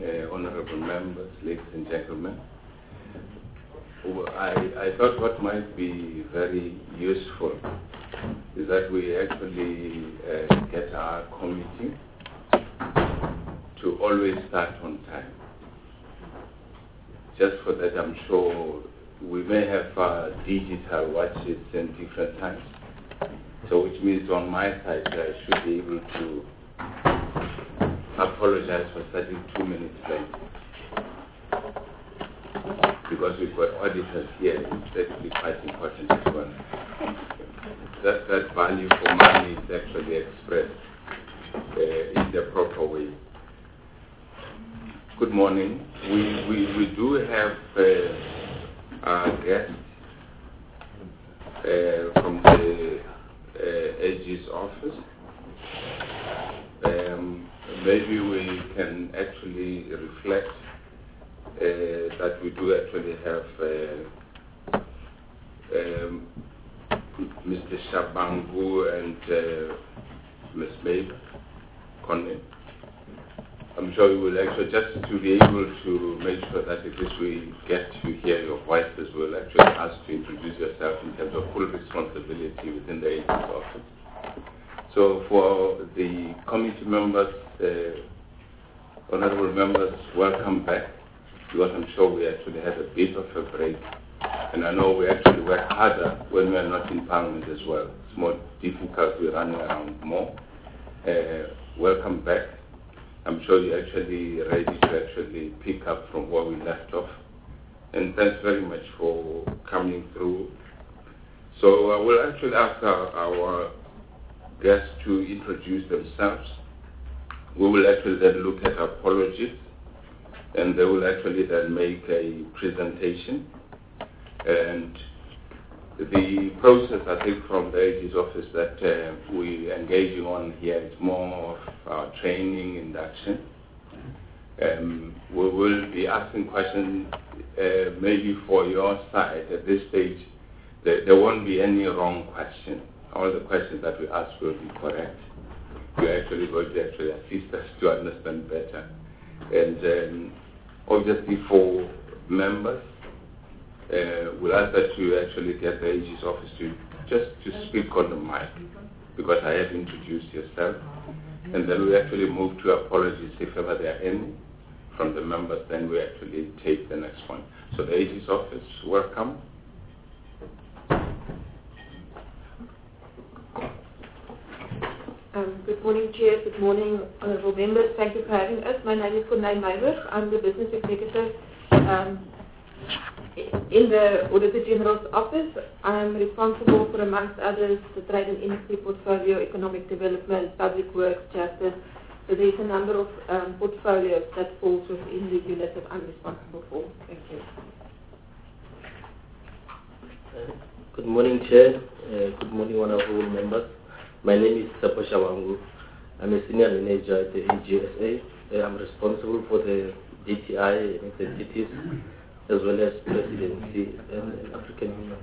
honorable members, ladies and gentlemen. I thought what might be very useful is that we actually get our committee to always start on time. Just for that, I'm sure we may have digital watches in different times. So which means on my side, I should be able to apologize for starting 2 minutes late. Because we've got auditors here, it's actually quite important as well. That value for money is actually expressed in the proper way. Good morning. We do have our guest from the AG's office. Maybe we can actually reflect that we do actually have Mr. Shabangu and Ms. Maeve Conley. I'm sure we will actually, just to be able to make sure that at least we get to hear your voices, we'll actually ask to introduce yourself in terms of full responsibility within the AG's office. So for the committee members, honorable members, welcome back, because I'm sure we actually had a bit of a break. And I know we actually work harder when we are not in Parliament as well. It's more difficult, we're running around more. Welcome back. I'm sure you're actually ready to actually pick up from where we left off. And thanks very much for coming through. So I will actually ask our guests to introduce themselves. We will actually then look at apologies, and they will actually then make a presentation. And the process, I think, from the AG's office that we're engaging on here is more of our training induction. We will be asking questions maybe for your side at this stage. There won't be any wrong question. All the questions that we ask will be correct. You're actually going to actually assist us to understand better. And obviously for members, we'll ask that you actually get the AG's office to speak on the mic, because I have introduced yourself. And then we actually move to apologies if ever there are any from the members, then we actually take the next one. So the AG's office, welcome. Good morning, Chair. Good morning, honourable members. Thank you for having us. My name is Corneille Meijer. I'm the Business Executive in the Auditor General's office. I'm responsible for, amongst others, the trade and industry portfolio, economic development, public works, justice. So there's a number of portfolios that falls within the unit that I'm responsible for. Thank you. Good morning, Chair. Good morning, honourable members. My name is Sapo Shabangu. I'm a senior manager at the AGSA. I'm responsible for the DTI and the entities, as well as presidency and African Union.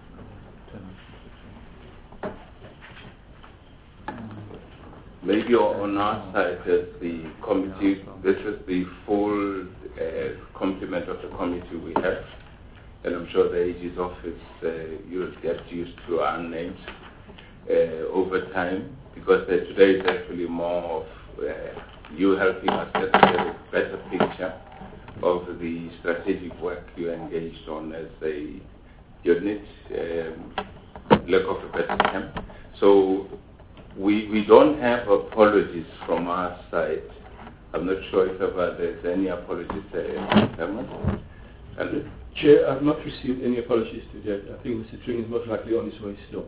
Maybe on our side as the committee, this is the full complement of the committee we have. And I'm sure the AG's office, you'll get used to our names over time, because today is actually more of you helping us get a better picture of the strategic work you engaged on as a unit, lack of a better term. So we don't have apologies from our side. I'm not sure if ever there's any apologies there. Chair, I've not received any apologies today. I think Mr. Tring is most likely on his way still.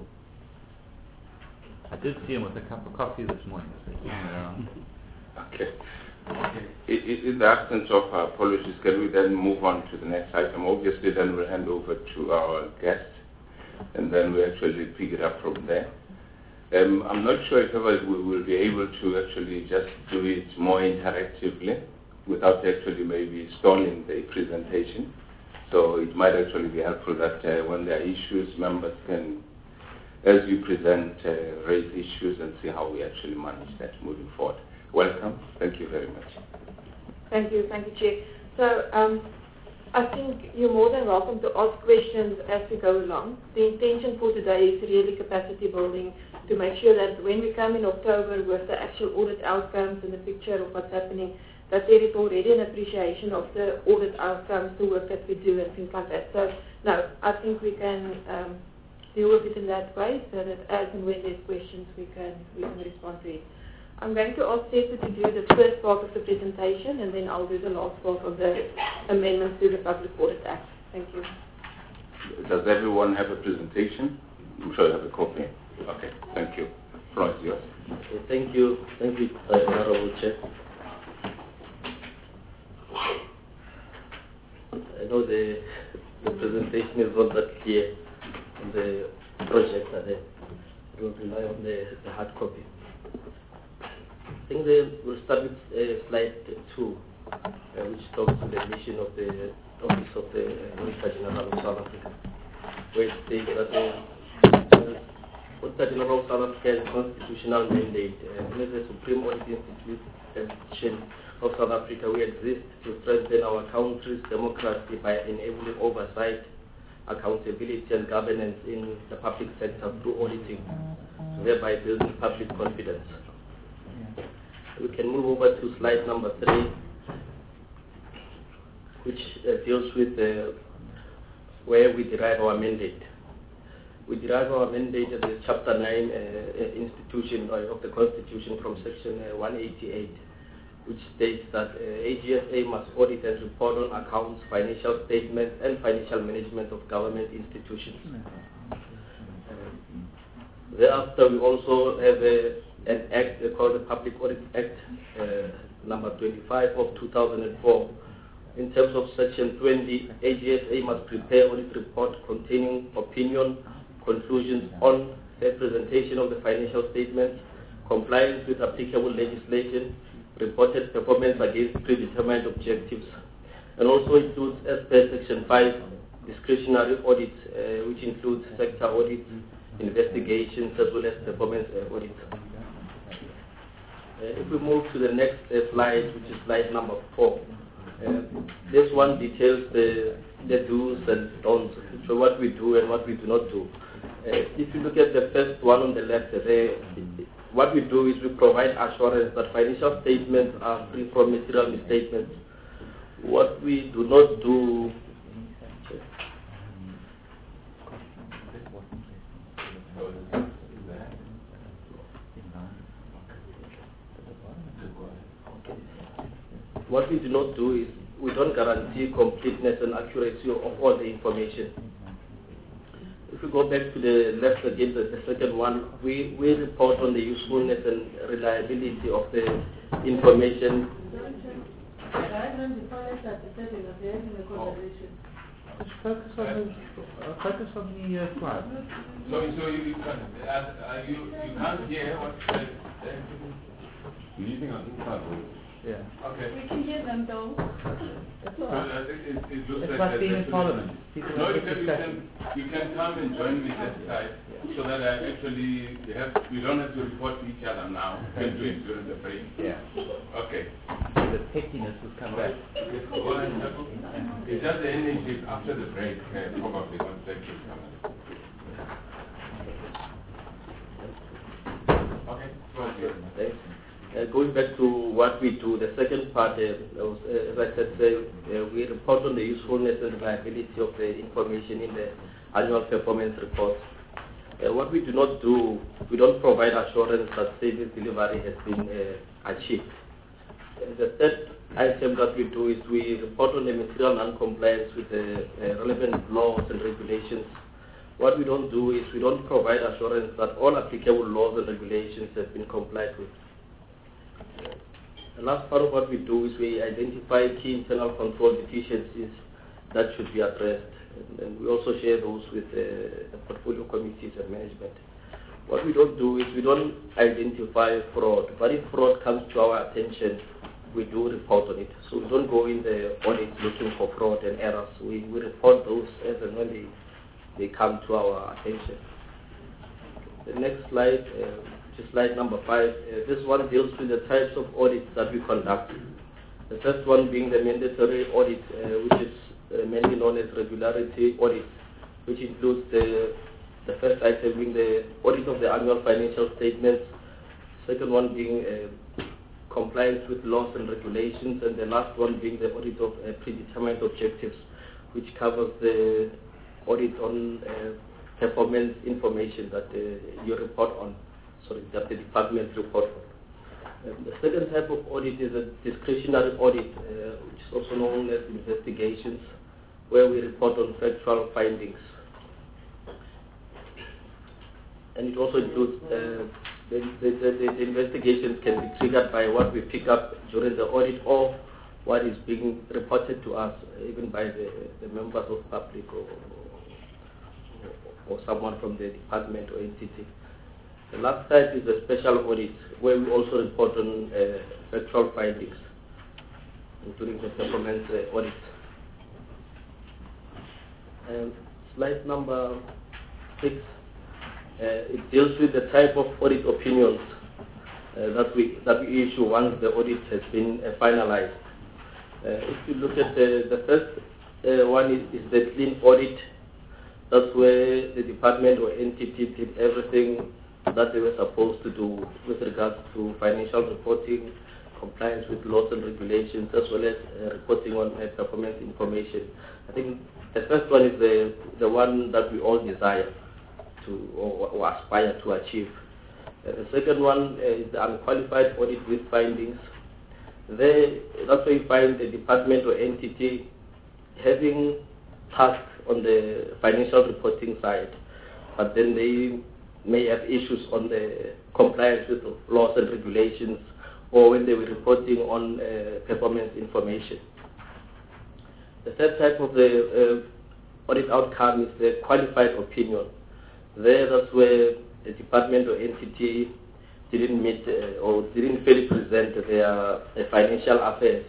I did see him with a cup of coffee this morning. Okay. In the absence of apologies, can we then move on to the next item? Obviously, then we'll hand over to our guest, and then we actually pick it up from there. I'm not sure if ever we will be able to actually just do it more interactively without actually maybe stalling the presentation. So it might actually be helpful that when there are issues, members can, as you present, raise issues and see how we actually manage that moving forward. Welcome. Thank you very much. Thank you, Chair. So I think you're more than welcome to ask questions as we go along. The intention for today is really capacity building to make sure that when we come in October with the actual audit outcomes and the picture of what's happening, that there is already an appreciation of the audit outcomes, the work that we do and things like that. So no, I think we can deal with it in that way so that as and when there's questions we can respond to it. I'm going to ask Tessa to do the first part of the presentation and then I'll do the last part of the amendments to the Public Audit Act. Thank you. Does everyone have a presentation? I'm sure you have a copy. Okay, thank you. Floor is yours. Okay, thank you, Honorable Chair. I know the presentation is not that clear on the project that I will rely on the hard copy. I think we'll start with slide 2, which talks to the mission of the Office of the Auditor General of South Africa, where it states that the Auditor General of South Africa has a constitutional mandate. As the Supreme Audit Institution of South Africa, we exist to strengthen our country's democracy by enabling oversight, accountability and governance in the public sector through auditing, thereby building public confidence. We can move over to slide number 3, which deals with where we derive our mandate. We derive our mandate at the Chapter 9 institution of the Constitution from Section 188, which states that AGSA must audit and report on accounts, financial statements, and financial management of government institutions. Thereafter, we also have an act called the Public Audit Act number 25 of 2004. In terms of Section 20, AGSA must prepare audit report containing opinion, conclusions on the presentation of the financial statements, compliance with applicable legislation, reported performance against predetermined objectives, and also includes, as per Section 5, discretionary audits, which includes sector audits, investigations, as well as performance audits. If we move to the next slide, which is slide number 4, this one details the do's and don'ts, so what we do and what we do not do. If you look at the first one on the left, what we do is we provide assurance that financial statements are free from material misstatements. What we do not do is we don't guarantee completeness and accuracy of all the information. If we go back to the left again, the second one, we report on the usefulness and reliability of the information. Just focus on the slide. So you can't hear what you're using on inside. Yeah. Okay. We can hear them though. That's all right. It's like being in Parliament. No, you can come and join me that side, so that we don't have to report to each other now. We can do it during the break. Yeah. Okay. The pettiness will come back. It's just the energy after the break, probably once that keeps coming. Okay. Thanks. Going back to what we do, the second part, as I said, we report on the usefulness and reliability of the information in the annual performance reports. What we do not do, we don't provide assurance that service delivery has been achieved. The third item that we do is we report on the material non-compliance with the relevant laws and regulations. What we don't do is we don't provide assurance that all applicable laws and regulations have been complied with. The last part of what we do is we identify key internal control deficiencies that should be addressed, and we also share those with the portfolio committees and management. What we don't do is we don't identify fraud, but if fraud comes to our attention, we do report on it. So we don't go in the audit looking for fraud and errors. We report those as and when they come to our attention. The next slide, which is slide number 5, this one deals with the types of audits that we conduct. The first one being the mandatory audit, which is mainly known as regularity audit, which includes the first item being the audit of the annual financial statements, second one being compliance with laws and regulations, and the last one being the audit of predetermined objectives, which covers the audit on performance information that you report on, that the department report on. The second type of audit is a discretionary audit, which is also known as investigations, where we report on factual findings. And it also includes the investigations can be triggered by what we pick up during the audit or what is being reported to us, even by the members of public or someone from the department or entity. The last type is a special audit, where we also report on factual findings, including the performance audit. Slide number 6, it deals with the type of audit opinions that we issue once the audit has been finalized. If you look at the first one is the clean audit. That's where the department or entity did everything that they were supposed to do with regards to financial reporting, compliance with laws and regulations, as well as reporting on performance information. I think the first one is the one that we all desire to or aspire to achieve. The second one is the unqualified audit with findings. That's where you find the department or entity having tasks on the financial reporting side, but then they may have issues on the compliance with laws and regulations, or when they were reporting on performance information. The third type of the audit outcome is the qualified opinion. That's where the department or entity didn't meet or didn't fully present their financial affairs.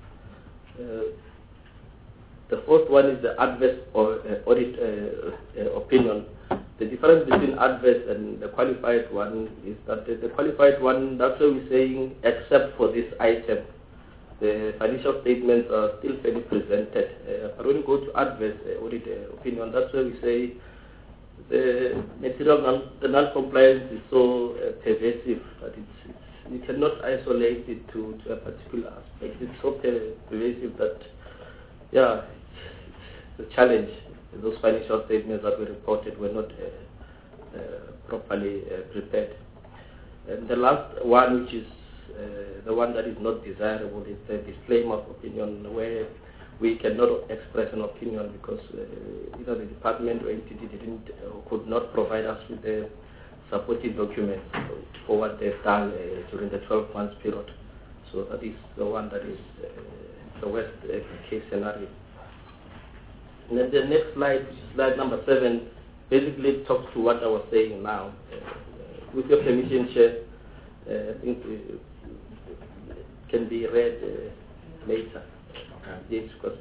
The fourth one is the adverse audit opinion. The difference between adverse and the qualified one is that the qualified one, that's where we're saying, except for this item, the financial statements are still fairly presented. But when you go to adverse audit opinion, that's where we say the the non-compliance is so pervasive that you cannot isolate it to a particular aspect. It's so pervasive that, yeah, it's a challenge. Those financial statements that were reported were not properly prepared. And the last one, which is the one that is not desirable, is the disclaimer of opinion, where we cannot express an opinion because either the department or entity could not provide us with the supporting documents for what they've done during the 12 months period. So that is the one that is the worst case scenario. And then the next slide, which is slide number 7, basically talks to what I was saying now. With your permission, Chair, I think it can be read later. Yes, because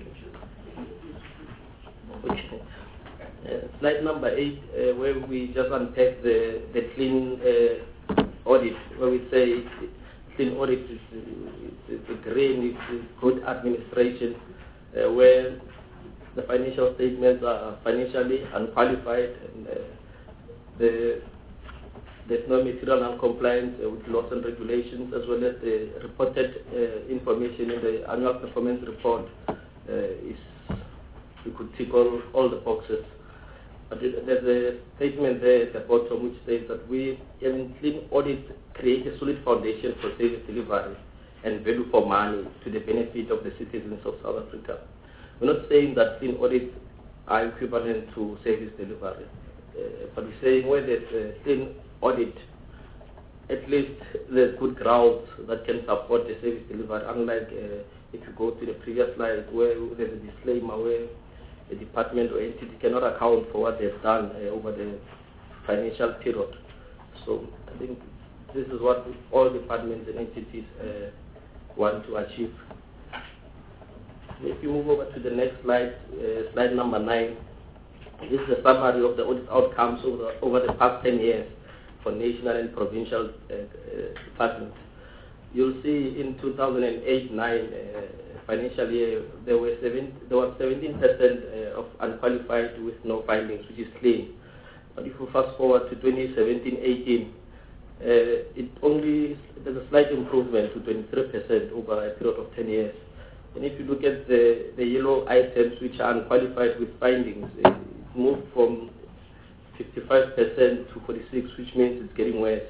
slide number 8, where we just unpack the clean audit, where we say clean audit is green, it's good administration, where the financial statements are financially unqualified, and there's no material non-compliance with laws and regulations, as well as the reported information in the annual performance report we could tick all the boxes. But there's a statement there at the bottom which says that we, in clean audit, create a solid foundation for service delivery and value for money to the benefit of the citizens of South Africa. We're not saying that clean audits are equivalent to service delivery, but we're saying where there's a clean audit, at least there's good grounds that can support the service delivery, unlike if you go to the previous slide where there's a disclaimer where the department or entity cannot account for what they've done over the financial period. So I think this is what all departments and entities want to achieve. If you move over to the next slide, slide number 9, this is a summary of the audit outcomes over the past 10 years for national and provincial departments. you'll see in 2008-9 financial year, there was 17% of unqualified with no findings, which is clean. But if we fast forward to 2017-18, there's a slight improvement to 23% over a period of 10 years. And if you look at the yellow items which are unqualified with findings, it moved from 55% to 46%, which means it's getting worse.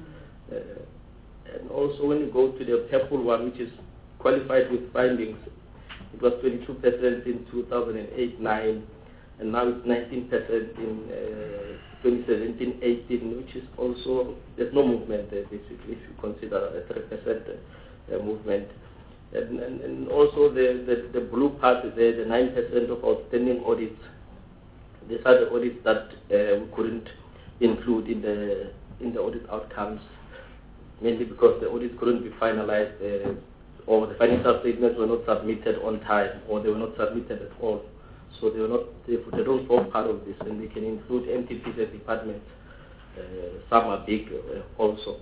And also when you go to the purple one, which is qualified with findings, it was 22% in 2008-9, and now it's 19% in 2017-18, which is also, there's no movement there, basically, if you consider a 3% movement. And also the blue part is there, the 9% of outstanding audits. These are the audits that we couldn't include in the audit outcomes, mainly because the audits couldn't be finalized or the financial statements were not submitted on time, or they were not submitted at all. So they don't form part of this, and they can include MTPs and departments. Some are big also.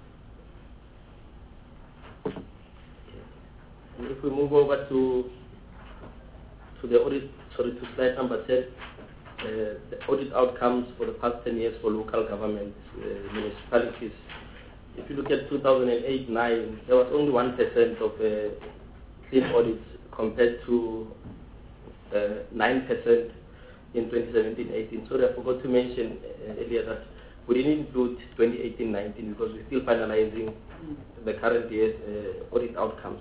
And if we move over to the audit, to slide number 10, the audit outcomes for the past 10 years for local governments, municipalities. If you look at 2008-9, there was only 1% of clean audits compared to 9% in 2017-18. Sorry, I forgot to mention earlier that we didn't include 2018-19 because we're still finalizing the current year's audit outcomes.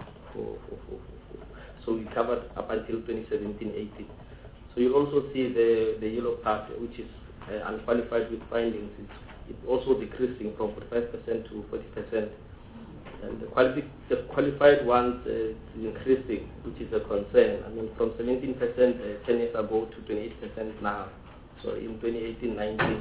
So we covered up until 2017-18. So you also see the yellow part, which is unqualified with findings. It's also decreasing from 45% to 40%. And the qualified ones is increasing, which is a concern. I mean, from 17% 10 years ago to 28% now. So in 2018-19.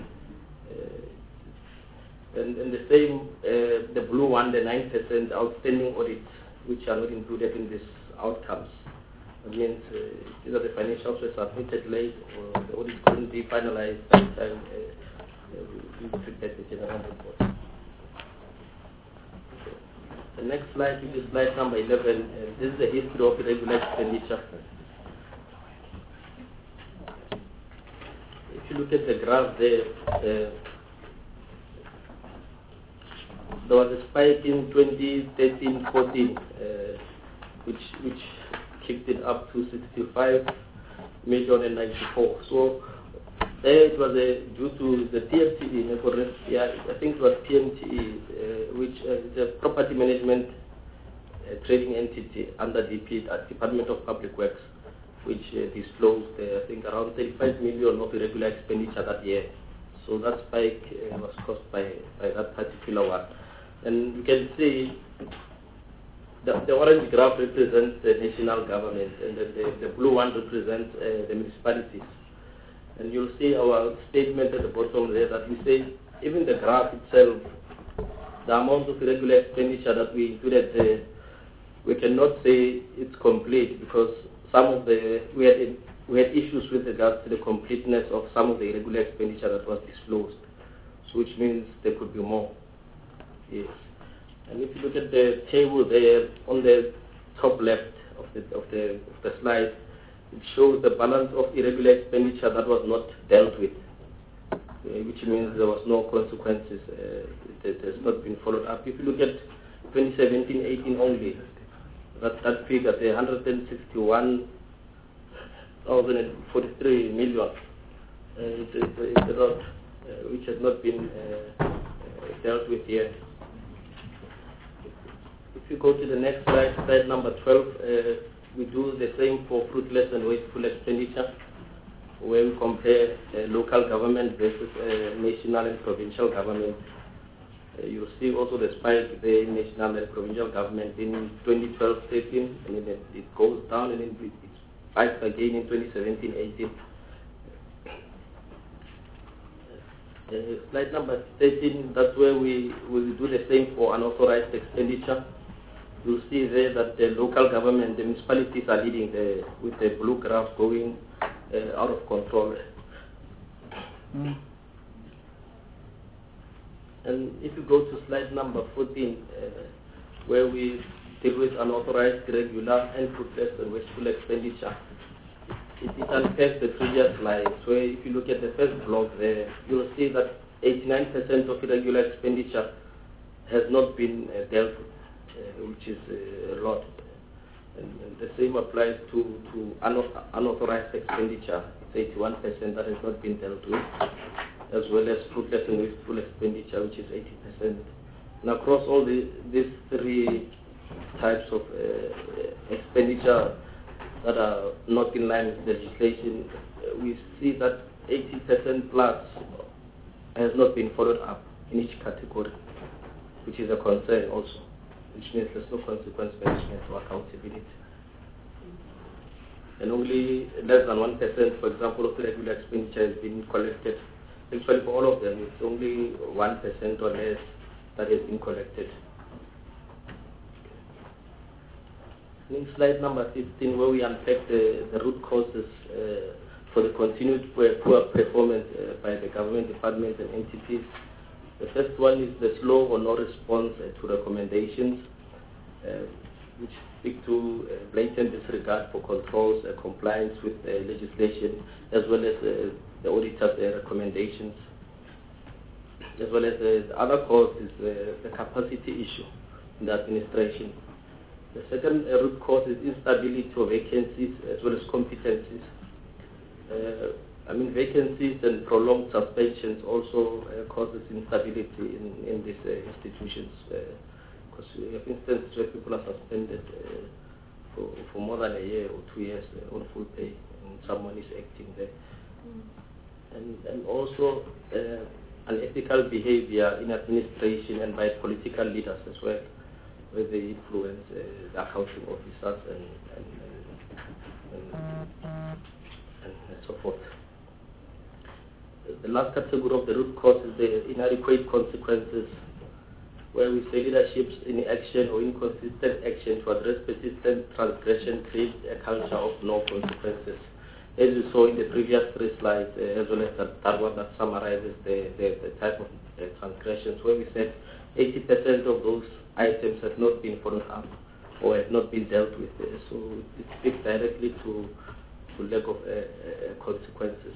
And the same, the blue one, the 9% outstanding audits, which are not included in these outcomes. That means either the financials were submitted late or the audits couldn't be finalized by the time we prepared the general report. Okay. The next slide, which is slide number 11, this is the history of irregular expenditure. If you look at the graph there, there was a spike in 2013-14, which kicked it up to 65 million and 94. So there it was due to the PMTE, I think it was PMTE, which is a property management trading entity under DP, Department of Public Works, which disclosed, I think, around 35 million of irregular expenditure that year. So that spike was caused by that particular one. And you can see the orange graph represents the national government, and the blue one represents the municipalities. And you'll see our statement at the bottom there that we say even the graph itself, the amount of irregular expenditure that we included there, we cannot say it's complete because we had issues with regards to the completeness of some of the irregular expenditure that was disclosed. So which means there could be more. Yes. And if you look at the table there on the top left of the slide, it shows the balance of irregular expenditure that was not dealt with, which means there was no consequences. It has not been followed up. If you look at 2017-18 only, that figure, the 161,043 million, it's a lot which has not been dealt with yet. If you go to the next slide, slide number 12, we do the same for fruitless and wasteful expenditure, where we compare local government versus national and provincial government. You'll see also the spike there in national and provincial government in 2012-13, and then it goes down and then it spikes again in 2017-18. Slide number 13, that's where we do the same for unauthorized expenditure. You'll see there that the local government, the municipalities are leading with the blue graph going out of control. And if you go to slide number 14, where we deal with unauthorized, irregular, and fruitless and wasteful expenditure. It unpacks the previous slides, where if you look at the first block there, you'll see that 89% of irregular expenditure has not been dealt with, which is a lot. And the same applies to unauthorized expenditure. It's 81% that has not been dealt with, as well as fruitless and wasteful expenditure, which is 80%. And across all these three types of expenditure that are not in line with legislation, we see that 80% plus has not been followed up in each category, which is a concern also, which means there's no consequence management or accountability. And only less than 1%, for example, of the regular expenditure has been collected. Actually, for all of them, it's only 1% or less that has been collected. In slide number 15, where we unpack the root causes for the continued poor performance by the government departments and entities. The first one is the slow or no response to recommendations, which speak to blatant disregard for controls, compliance with legislation, as well as the auditor's recommendations. As well as the other cause is the capacity issue in the administration. The second root cause is instability of vacancies as well as competencies. Vacancies and prolonged suspensions also causes instability in these institutions. Because we have instances where people are suspended for more than a year or 2 years on full pay, and someone is acting there. And also unethical behavior in administration and by political leaders as well, where they influence the accounting officers and so forth. The last category of the root cause is the inadequate consequences, where we say leadership's inaction or inconsistent action to address persistent transgression creates a culture of no consequences. As you saw in the previous three slides, as well as that one that summarizes the type of transgressions, where we said 80% of those items have not been followed up or have not been dealt with. So it speaks directly to lack of consequences.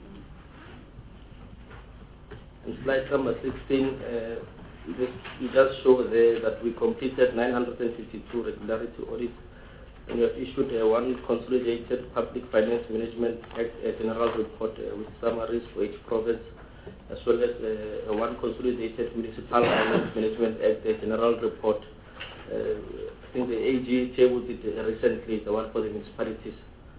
In slide number 16, we just show there that we completed 952 regularity audits, and we have issued one consolidated Public Finance Management Act general report with summaries for each province, as well as one consolidated Municipal Finance Management Act general report. I think the AG tabled it recently, the one for the municipalities.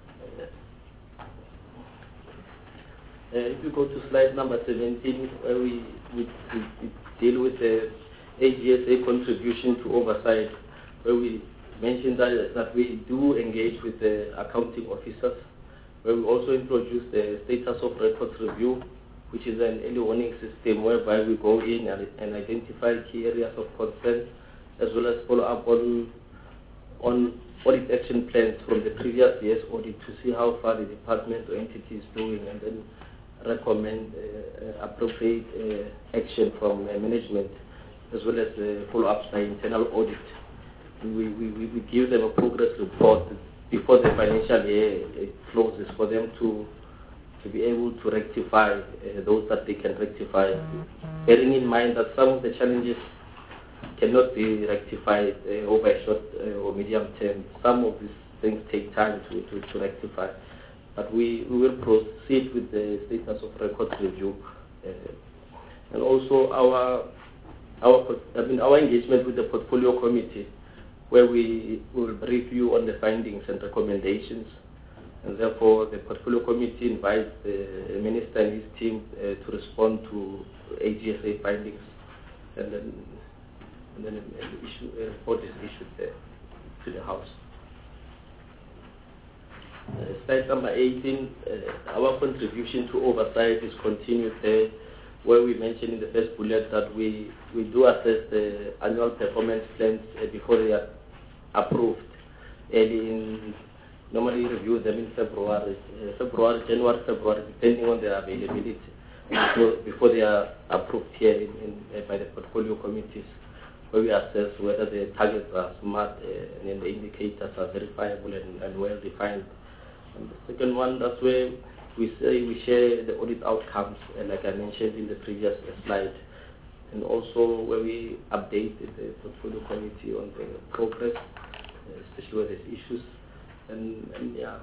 If you go to slide number 17, where we deal with the AGSA contribution to oversight, where we mentioned that we do engage with the accounting officers, where we also introduced the status of records review, which is an early warning system whereby we go in and identify key areas of concern, as well as follow up on audit action plans from the previous year's audit to see how far the department or entity is doing, and then recommend appropriate action from management, as well as follow-ups by internal audit. We give them a progress report before the financial year closes for them to be able to rectify those that they can rectify, bearing in mind that some of the challenges cannot be rectified over a short or medium term. Some of these things take time to rectify. But we will proceed with the status of records review, and also our engagement with the portfolio committee, where we will brief you on the findings and recommendations, and therefore the portfolio committee invites the minister and his team to respond to AGSA findings, and then a report is issued to the House. Slide number 18, our contribution to oversight is continued there, where we mentioned in the first bullet that we do assess the annual performance plans before they are approved. Normally review them in January, February, depending on their availability, before they are approved here by the portfolio committees. where we assess whether the targets are smart and then the indicators are verifiable and well defined. And the second one, that's where we say we share the audit outcomes, like I mentioned in the previous slide, and also where we update the portfolio committee on the progress, especially where there's issues, and yeah.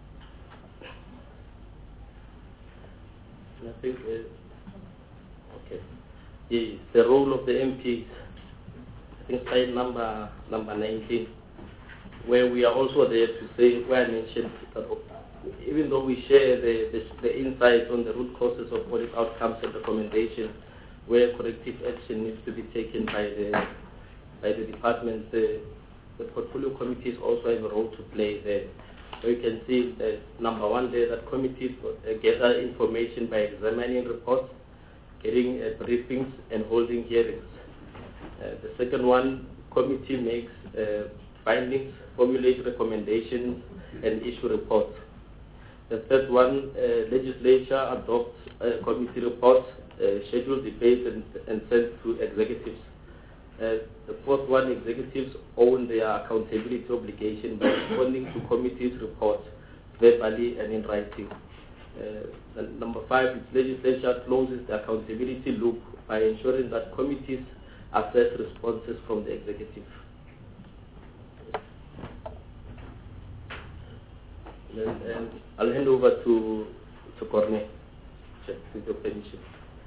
And I think, okay, the role of the MPs, I think slide number 19, where we are also there to say, where I mentioned that even though we share the insights on the root causes of audit outcomes and recommendations, where corrective action needs to be taken by the department, the portfolio committees also have a role to play there. So you can see that number one there, that committees gather information by examining reports, getting briefings, and holding hearings. The second one, committee makes findings, formulates recommendations, and issue reports. The third one, legislature adopts committee reports, schedule debates, and send to executives. The fourth one, executives own their accountability obligation by responding to committee's reports verbally and in writing. Number five, legislature closes the accountability loop by ensuring that committees assess responses from the executive. And I'll hand over to Corne, with your permission.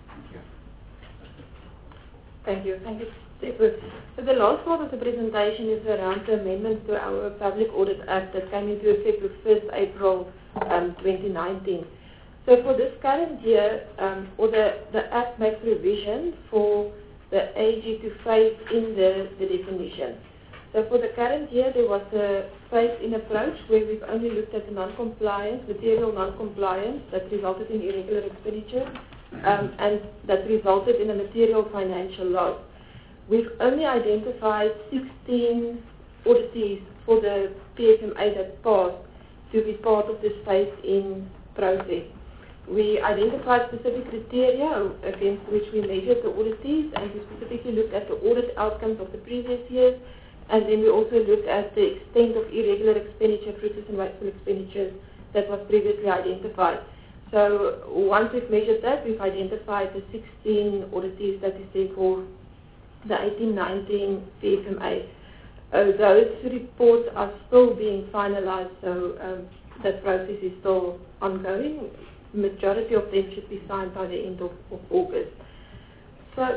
Thank you. Thank you, Stephen. So the last part of the presentation is around the amendments to our Public Audit Act that came into effect with 1st April 2019. So for this current year, the Act makes revision for the AG to phase in the definition. So for the current year, there was a phase-in approach where we've only looked at the non-compliance, material non-compliance that resulted in irregular expenditure, and that resulted in a material financial loss. We've only identified 16 auditees for the PFMA that passed to be part of this phase-in process. We identified specific criteria against which we measured the auditees, and we specifically looked at the audit outcomes of the previous years, and then we also looked at the extent of irregular expenditure, fruitless and wasteful expenditures that was previously identified. So once we've measured that, we've identified the 16 auditees that is there for the 18-19 PFMA. Those reports are still being finalized, so that process is still ongoing. Majority of them should be signed by the end of August. So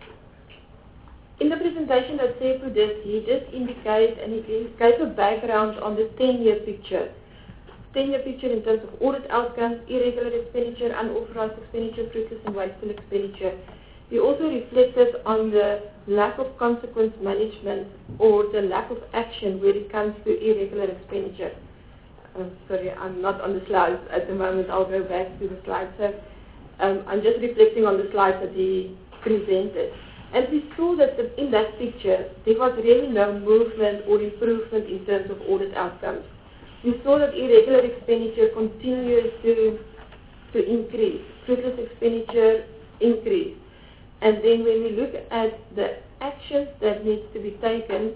in the presentation that Sefu did, he did indicate and he gave a background on the 10-year picture. 10-year picture in terms of audit outcomes, irregular expenditure, unauthorized expenditure, fruitless and wasteful expenditure. He also reflected on the lack of consequence management or the lack of action when it comes to irregular expenditure. Sorry, I'm not on the slides at the moment. I'll go back to the slides. So I'm just reflecting on the slides that he presented. And we saw that in that picture, there was really no movement or improvement in terms of audit outcomes. We saw that irregular expenditure continues to increase, fruitless expenditure increase. And then when we look at the actions that needs to be taken,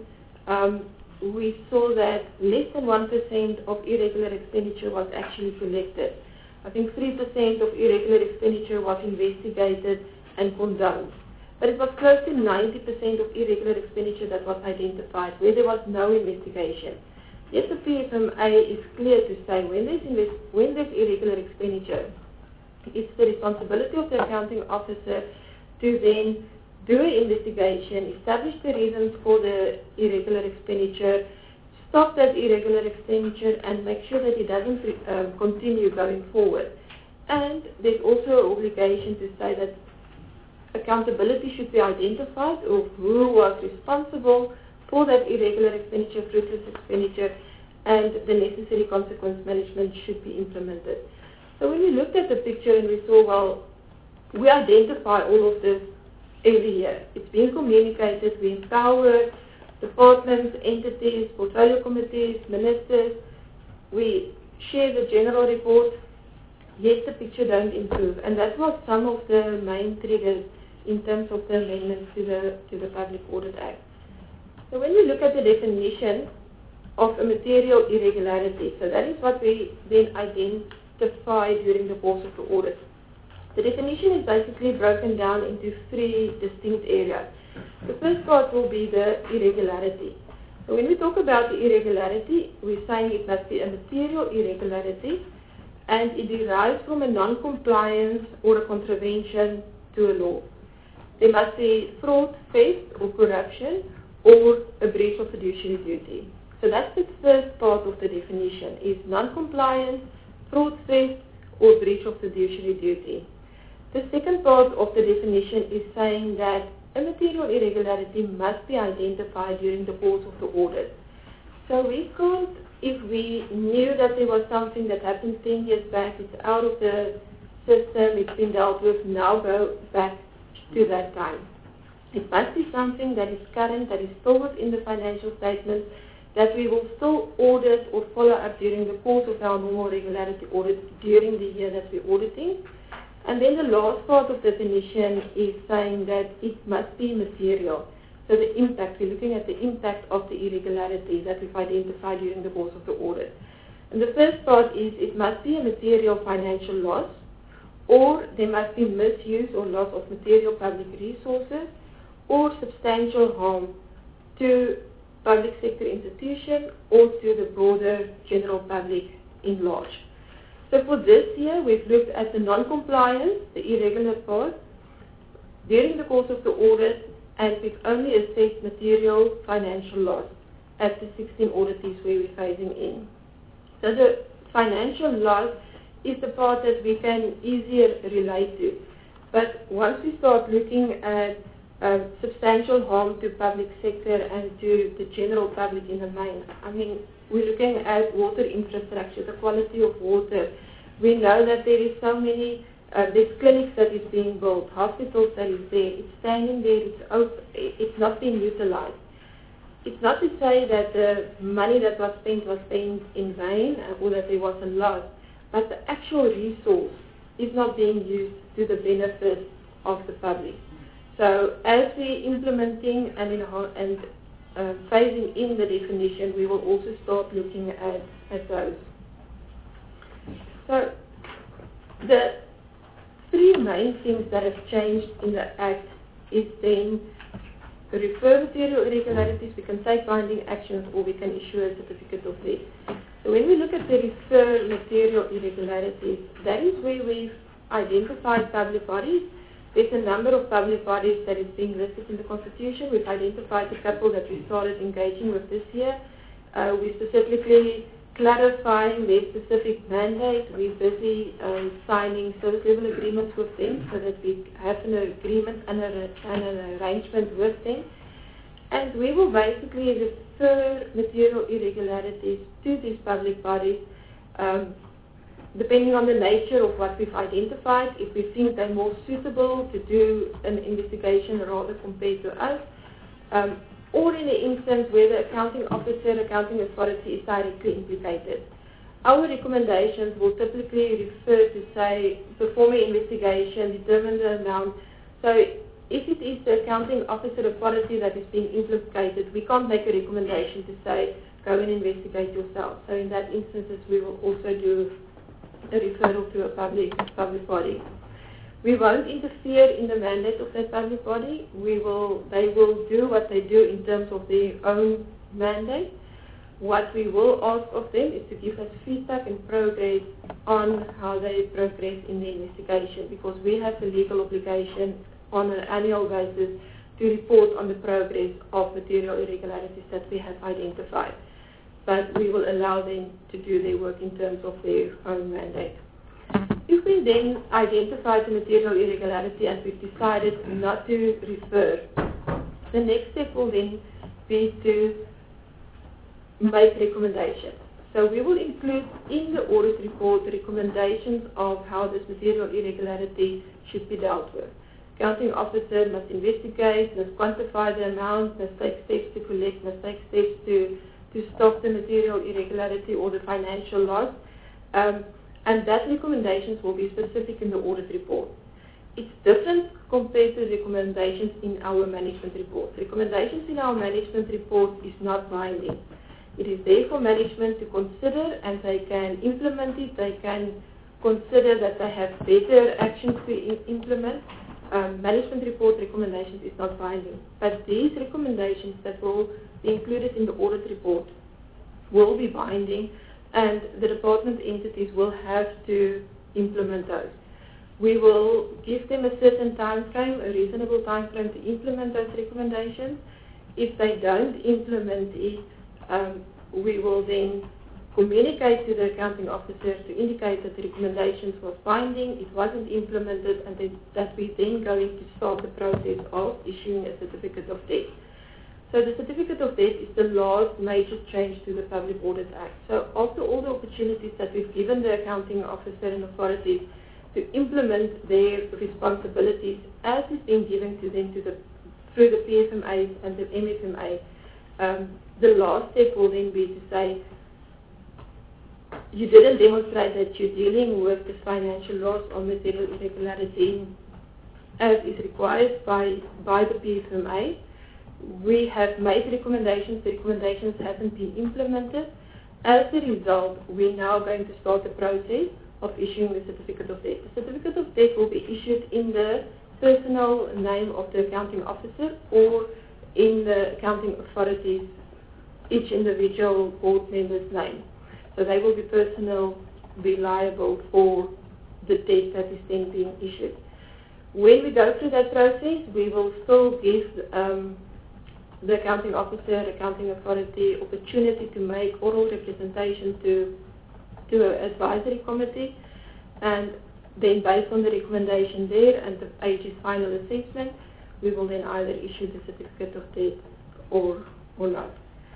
we saw that less than 1% of irregular expenditure was actually collected. I think 3% of irregular expenditure was investigated and condoned. But it was close to 90% of irregular expenditure that was identified, where there was no investigation. Yes, the PFMA is clear to say when there's irregular expenditure, it's the responsibility of the accounting officer to then do an investigation, establish the reasons for the irregular expenditure, stop that irregular expenditure, and make sure that it doesn't continue going forward. And there's also an obligation to say that accountability should be identified of who was responsible for that irregular expenditure, fruitless expenditure, and the necessary consequence management should be implemented. So when we looked at the picture and we saw, well, we identify all of this every year. It's being communicated, we empower departments, entities, portfolio committees, ministers. We share the general report, yet the picture don't improve. And that was some of the main triggers in terms of the amendments to the Public Audit Act. So when we look at the definition of a material irregularity, so that is what we then identify during the course of the audit. The definition is basically broken down into three distinct areas. The first part will be the irregularity. So when we talk about the irregularity, we're saying it must be a material irregularity and it derives from a non-compliance or a contravention to a law. There must be fraud, theft or corruption or a breach of fiduciary duty. So that's the first part of the definition, is non-compliance, fraud, theft or breach of fiduciary duty. The second part of the definition is saying that a material irregularity must be identified during the course of the audit. So we can't, if we knew that there was something that happened 10 years back, it's out of the system, it's been dealt with, now go back to that time. It must be something that is current, that is still within the financial statements, that we will still audit or follow up during the course of our normal regularity audit during the year that we're auditing. And then the last part of the definition is saying that it must be material. So the impact, we're looking at the impact of the irregularity that we've identified during the course of the audit. And the first part is it must be a material financial loss, or there must be misuse or loss of material public resources, or substantial harm to public sector institution or to the broader general public in large. So for this year, we've looked at the non-compliance, the irregular part, during the course of the audit, and we've only assessed material financial loss at the 16 auditees where we're phasing in. So the financial loss is the part that we can easier relate to. But once we start looking at substantial harm to public sector and to the general public in the main, I mean, we're looking at water infrastructure, the quality of water. We know that there is so many, there's clinics that is being built, hospitals that is there, it's standing there, it's not being utilized. It's not to say that the money that was spent in vain or that there was a loss, but the actual resource is not being used to the benefit of the public. So as we're implementing and phasing in the definition, we will also start looking at those. So the three main things that have changed in the Act is then to refer material irregularities, we can take binding actions, or we can issue a certificate of debt. So when we look at the refer material irregularities, that is where we've identified public bodies. There's a number of public bodies that is being listed in the Constitution. We've identified a couple that we started engaging with this year. We're specifically clarifying their specific mandate. We're busy signing service level agreements with them so that we have an agreement and an arrangement with them. And we will basically refer material irregularities to these public bodies depending on the nature of what we've identified. If we think they're more suitable to do an investigation rather compared to us, or in the instance where the accounting officer, accounting authority is directly implicated. Our recommendations will typically refer to, say, perform an investigation, determine the amount. So if it is the accounting officer authority that is being implicated, we can't make a recommendation to say, go and investigate yourself. So in that instances, we will also do a referral to a public body. We won't interfere in the mandate of that public body. They will do what they do in terms of their own mandate. What we will ask of them is to give us feedback and progress on how they progress in the investigation, because we have a legal obligation on an annual basis to report on the progress of material irregularities that we have identified. But we will allow them to do their work in terms of their own mandate. If we then identify the material irregularity and we've decided not to refer, the next step will then be to make recommendations. So we will include in the audit report recommendations of how this material irregularity should be dealt with. Accounting officer must investigate, must quantify the amount, must take steps to collect, must take steps to stop the material irregularity or the financial loss. And that recommendations will be specific in the audit report. it's different compared to recommendations in our management report. Recommendations in our management report is not binding. It is there for management to consider, and they can implement it. They can consider that they have better actions to implement. Management report recommendations is not binding. But these recommendations that will be included in the audit report will be binding, and the department entities will have to implement those. We will give them a certain time frame, a reasonable time frame to implement those recommendations. If they don't implement it, we will then communicate to the accounting officer to indicate that the recommendations was binding, it wasn't implemented, and that we then going to start the process of issuing a certificate of debt. So the certificate of debt is the last major change to the Public Audit Act. So after all the opportunities that we've given the accounting officer and authorities to implement their responsibilities as is being given to them through the PFMA and the MFMA, the last step will then be to say, you didn't demonstrate that you're dealing with this financial loss or material irregularity as is required by the PFMA. We have made recommendations. The recommendations haven't been implemented. As a result, we're now going to start the process of issuing the certificate of debt. The certificate of debt will be issued in the personal name of the accounting officer or in the accounting authorities, each individual board member's name. So they will be personally liable for the debt that is then being issued. When we go through that process, we will still give the accounting officer, accounting authority, opportunity to make oral representation to an advisory committee, and then based on the recommendation there and the AG's final assessment, we will then either issue the certificate of debt or not.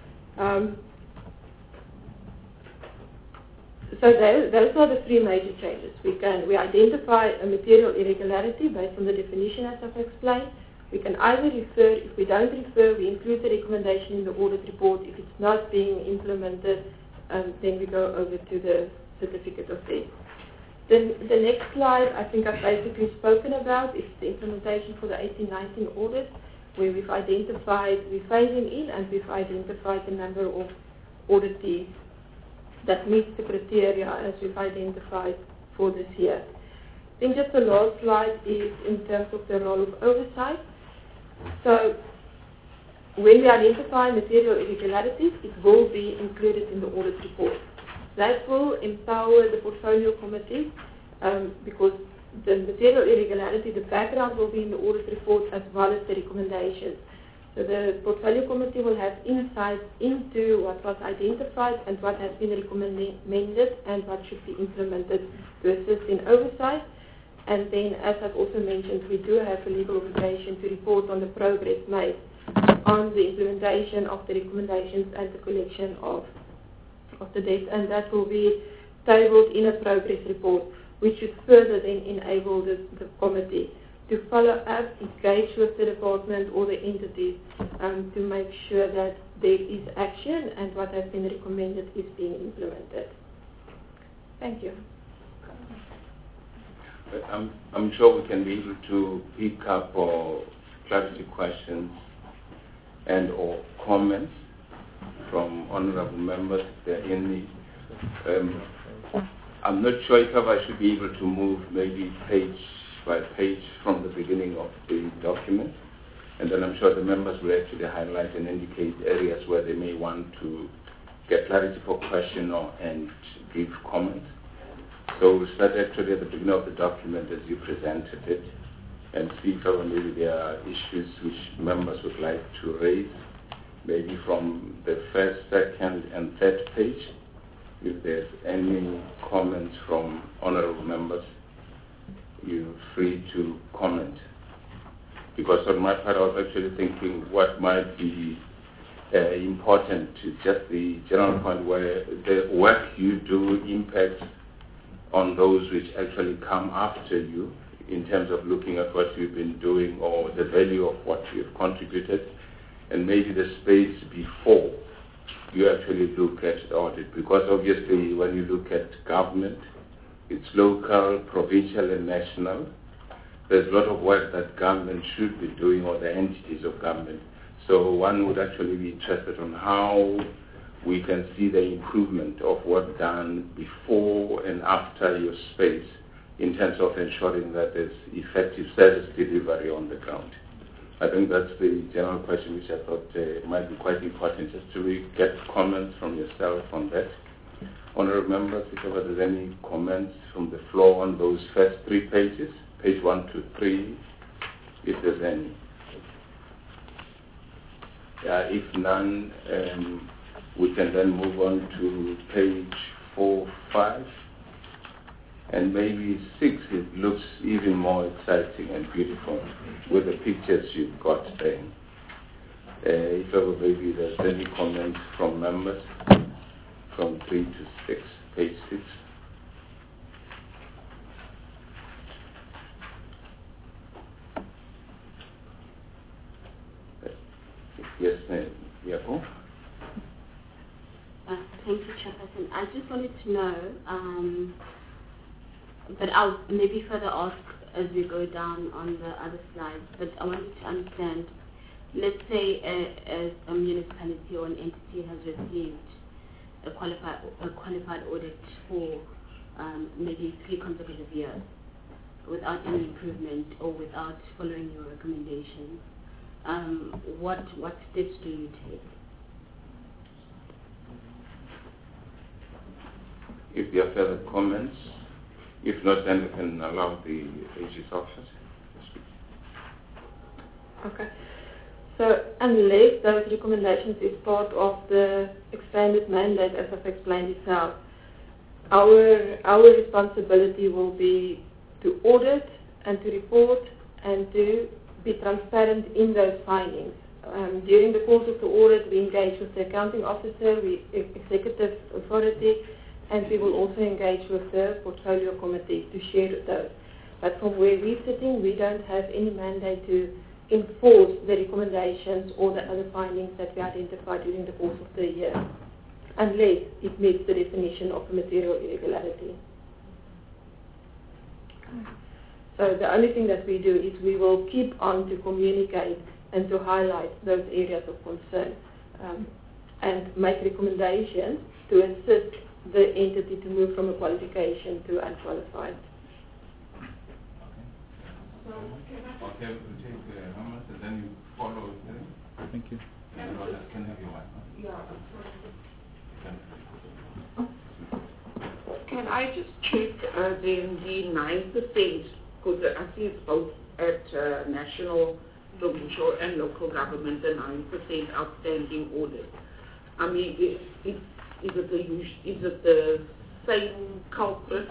So those are the three major changes. We identify a material irregularity based on the definition as I've explained. We can either refer. If we don't refer, we include the recommendation in the audit report. If it's not being implemented, then we go over to the certificate of debt. The next slide, I think I've basically spoken about, is the implementation for the 18-19 audit, where we've identified, we're phasing in, and we've identified the number of auditees that meets the criteria as we've identified for this year. I think just the last slide is in terms of the role of oversight. So when we identify material irregularities, it will be included in the audit report. That will empower the portfolio committee because the material irregularity, the background will be in the audit report as well as the recommendations. So the portfolio committee will have insight into what was identified and what has been recommended and what should be implemented to assist in oversight. And then, as I've also mentioned, we do have a legal obligation to report on the progress made on the implementation of the recommendations and the collection of the debt, and that will be tabled in a progress report, which should further then enable the committee to follow up, engage with the department or the entities to make sure that there is action and what has been recommended is being implemented. Thank you. I'm sure we can be able to pick up or clarity questions and or comments from honorable members if there are any. I'm not sure if I should be able to move maybe page by page from the beginning of the document, and then I'm sure the members will actually highlight and indicate areas where they may want to get clarity for question and give comments. So we'll start actually at the beginning of the document as you presented it and see if maybe there are issues which members would like to raise, maybe from the first, second, and third page. If there's any comments from honorable members, you're free to comment. Because on my part, I was actually thinking what might be important is just the general point where the work you do impacts on those which actually come after you in terms of looking at what you've been doing or the value of what you've contributed, and maybe the space before you actually look at the audit. Because obviously when you look at government, it's local, provincial, and national. there's a lot of work that government should be doing, or the entities of government. So one would actually be interested on how we can see the improvement of work done before and after your space in terms of ensuring that there's effective service delivery on the ground. I think that's the general question which I thought might be quite important, just to get comments from yourself on that. Honourable members, if ever there's any comments from the floor on those first 3 pages, page 1 to 3, if there's any. If none, we can then move on to page 4, 5, and maybe 6. It looks even more exciting and beautiful with the pictures you've got there. If ever maybe there's any comments from members from 3 to 6, page 6. Yes, ma'am. Yako? Thank you, Chairperson. I just wanted to know, but I'll maybe further ask as we go down on the other slides, but I wanted to understand, let's say a municipality or an entity has received a qualified audit for maybe 3 consecutive years without any improvement or without following your recommendations. What steps do you take? If there are further comments, if not, then we can allow the AG's office to speak. Okay. So unless those recommendations is part of the expanded mandate, as I've explained itself, our responsibility will be to audit and to report and to be transparent in those findings. During the course of the audit, we engage with the accounting officer, executive authority, and we will also engage with the portfolio committee to share those. But from where we're sitting, we don't have any mandate to enforce the recommendations or the other findings that we identified during the course of the year, unless it meets the definition of a material irregularity. So the only thing that we do is we will keep on to communicate and to highlight those areas of concern and make recommendations to assist the entity to move from a qualification to unqualified. Okay, we'll take numbers and then you follow it. Thank you. Can have your mic. Can I just check then the 9%, because I see it's both at national, provincial and local government, the 9% outstanding audit. I mean, is it the same culprit?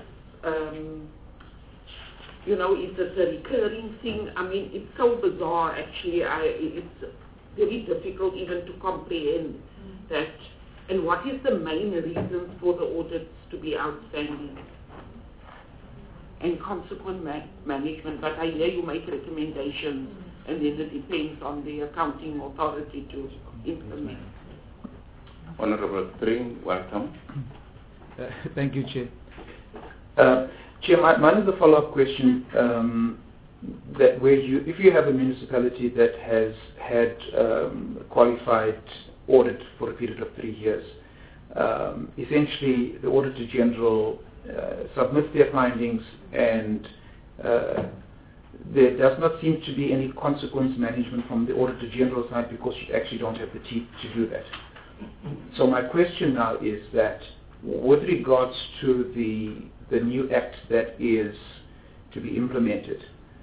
Is it a recurring thing? I mean, it's so bizarre actually. It's very difficult even to comprehend that. And what is the main reason for the audits to be outstanding? And consequent management. But I hear you make recommendations, and then it depends on the accounting authority to implement. Honorable Tring, welcome. Thank you, Chair. Chair, mine is a follow-up question. That if you have a municipality that has had qualified audit for a period of 3 years, essentially the Auditor General submits their findings, and there does not seem to be any consequence management from the Auditor General side, because you actually don't have the teeth to do that. So my question now is that, with regards to the new act that is to be implemented,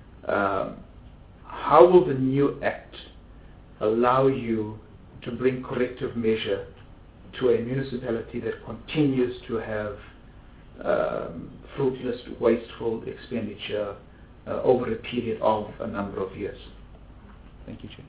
how will the new act allow you to bring corrective measure to a municipality that continues to have fruitless, wasteful expenditure over a period of a number of years? Thank you, Chair.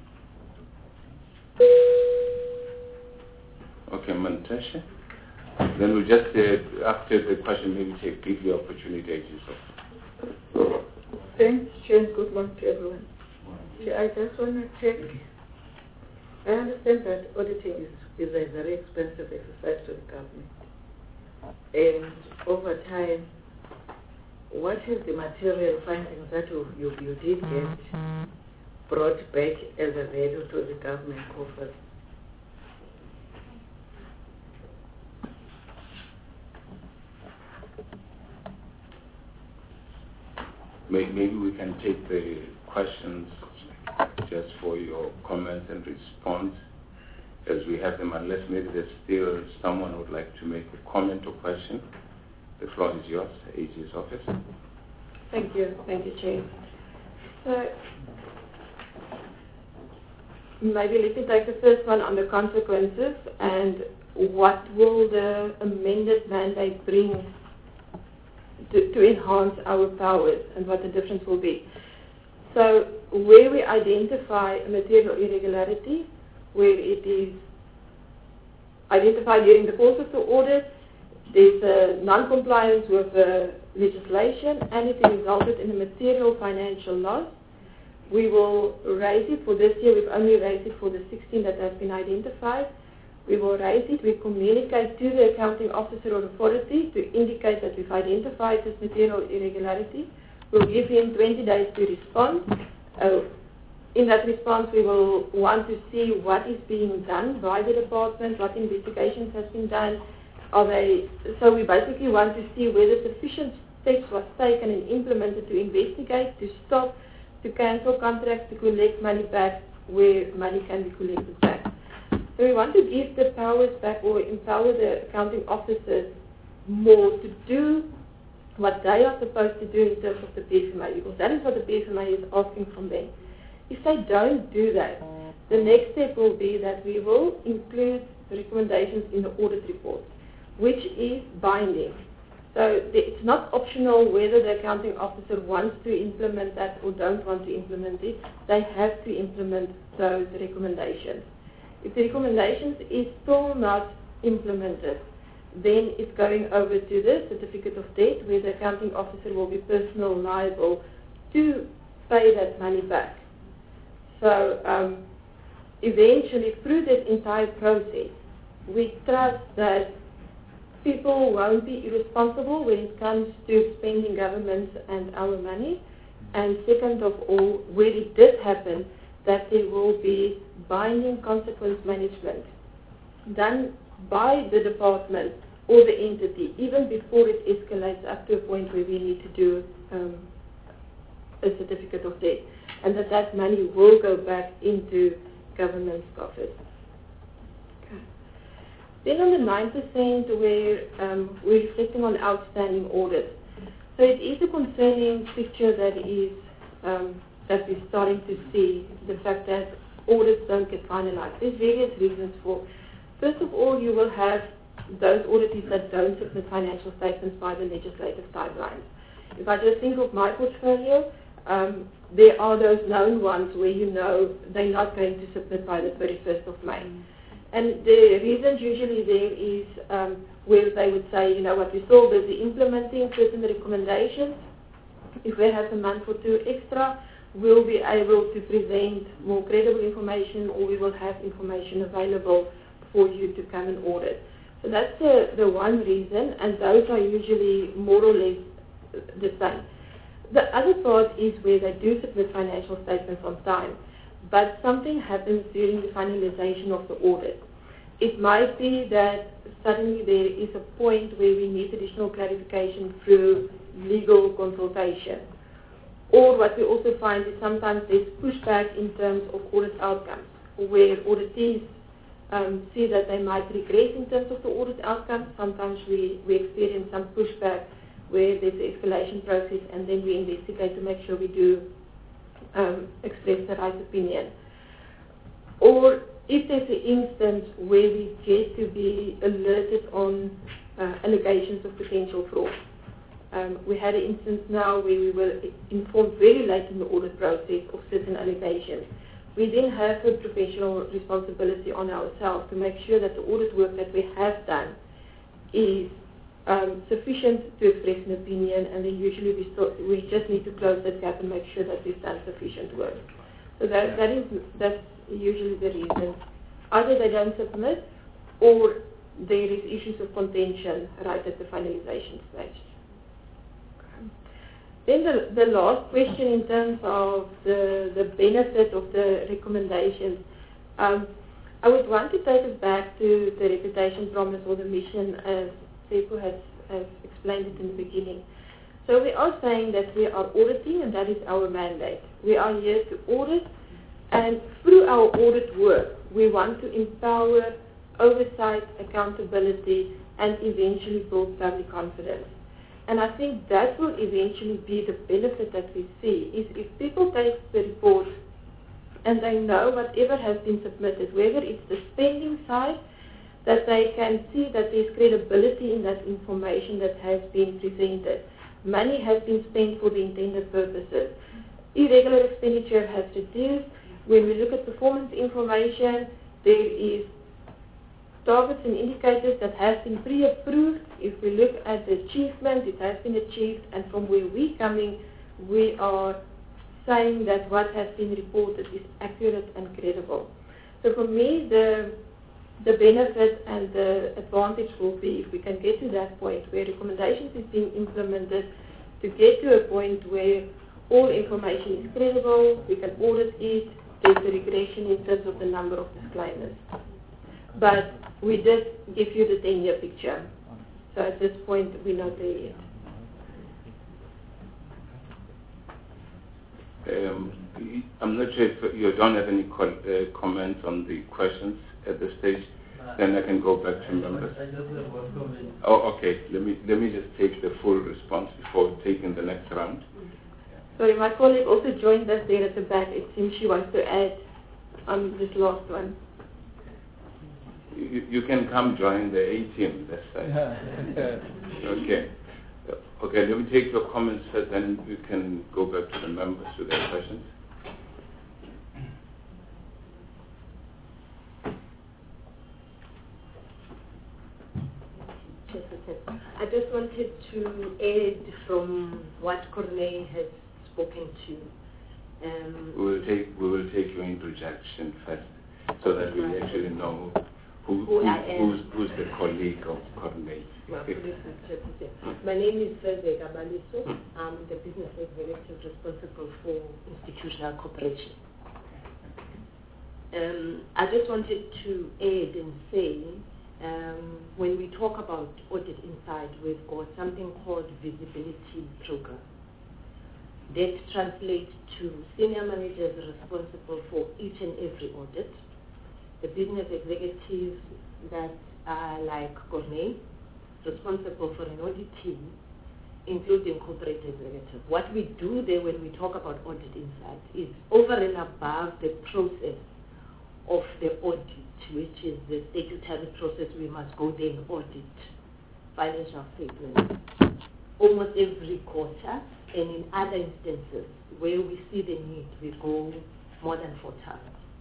Okay, Mantashe. Then we'll just, after the question, maybe give you opportunity to. Thanks, Chair. Good luck to everyone. Chair, I just want to check. I understand that auditing is a very expensive exercise to the government. And over time, what is the material findings that you did get brought back as a value to the government coffers? Maybe we can take the questions just for your comments and response as we have them, unless maybe there's still someone who would like to make a comment or question. The floor is yours, AG's office. Thank you, Chair. So, maybe let me take the first one on the consequences and what will the amended mandate bring to enhance our powers and what the difference will be. So where we identify a material irregularity, where it is identified during the course of the audit, there's a non-compliance with the legislation and it resulted in a material financial loss, we will raise it. For this year, we've only raised it for the 16 that have been identified. We will raise it. We communicate to the accounting officer or authority to indicate that we've identified this material irregularity. We'll give him 20 days to respond. In that response, we will want to see what is being done by the department, what investigations has been done. So we basically want to see whether sufficient steps was taken and implemented to investigate, to stop, to cancel contracts, to collect money back where money can be collected back. So we want to give the powers back or empower the accounting officers more to do what they are supposed to do in terms of the PFMA, because that is what the PFMA is asking from them. If they don't do that, the next step will be that we will include the recommendations in the audit report, which is binding. So it's not optional whether the accounting officer wants to implement that or don't want to implement it. They have to implement those recommendations. If the recommendations is still not implemented, then it's going over to the certificate of debt where the accounting officer will be personally liable to pay that money back. So eventually through this entire process, we trust that people won't be irresponsible when it comes to spending government and our money. And second of all, where it did happen, that there will be binding consequence management done by the department or the entity, even before it escalates up to a point where we need to do a certificate of debt, and that money will go back into government's coffers. Okay. Then on the 9% where we're reflecting on outstanding audits. So it is a concerning picture that is that we're starting to see, the fact that audits don't get finalized. There's various reasons for. First of all, you will have those auditors that don't submit financial statements by the legislative timelines. If I just think of my portfolio, there are those known ones where you know they're not going to submit by the 31st of May. And the reasons usually there is where they would say, you know what, we're still busy implementing certain recommendations. If we have a month or two extra, we'll be able to present more credible information, or we will have information available for you to come and audit. So that's the one reason, and those are usually more or less the same. The other part is where they do submit financial statements on time, but something happens during the finalization of the audit. It might be that suddenly there is a point where we need additional clarification through legal consultation. Or what we also find is sometimes there's pushback in terms of audit outcomes, where auditees see that they might regress in terms of the audit outcomes. Sometimes we experience some pushback where there's an escalation process, and then we investigate to make sure we do express the right opinion. Or if there's an instance where we get to be alerted on allegations of potential fraud. We had an instance now where we were informed very late in the audit process of certain allegations. We then have a professional responsibility on ourselves to make sure that the audit work that we have done is sufficient to express an opinion, and then usually we just need to close that gap and make sure that we've done sufficient work. So that's usually the reason. Either they don't submit, or there is issues of contention right at the finalization stage. Okay. Then the last question in terms of the benefit of the recommendations, I would want to take us back to the reputation promise or the mission as Sepo has explained it in the beginning. So we are saying that we are auditing and that is our mandate. We are here to audit, and through our audit work we want to empower oversight, accountability, and eventually build public confidence. And I think that will eventually be the benefit that we see, is if people take the report and they know whatever has been submitted, whether it's the spending side, that they can see that there's credibility in that information that has been presented. Money has been spent for the intended purposes. Irregular expenditure has reduced. When we look at performance information, there is targets and indicators that have been pre-approved. If we look at the achievement, it has been achieved, and from where we're coming, we are saying that what has been reported is accurate and credible. So for me, the benefit and the advantage will be if we can get to that point where recommendations is being implemented, to get to a point where all information is credible, we can audit it, there's a regression in terms of the number of disclaimers. But we did give you the 10-year picture. So at this point, we're not there yet. I'm not sure if you don't have any comments on the questions at this stage. Then I can go back to members. I just have one comment. Oh, okay. Let me just take the full response before taking the next round. Sorry, my colleague also joined us there at the back. It seems she wants to add on this last one. You can come join the A-team this side. Okay. Okay, let me take your comments first, then we can go back to the members with their questions. I just wanted to add from what Corneille has spoken to. We will take your introduction first, so that we actually know who's the colleague of Corneille. My name is Feze Gabaliso. I'm the business executive responsible for institutional cooperation. I just wanted to add and say, when we talk about Audit Insight, we've got something called Visibility Program. That translates to senior managers responsible for each and every audit, the business executives that are like Corneille, responsible for an audit team, including corporate executives. What we do there when we talk about Audit Insight is over and above the process of the audit, which is the statutory process. We must go there and audit financial statements almost every quarter, and in other instances where we see the need, we go more than 4 times.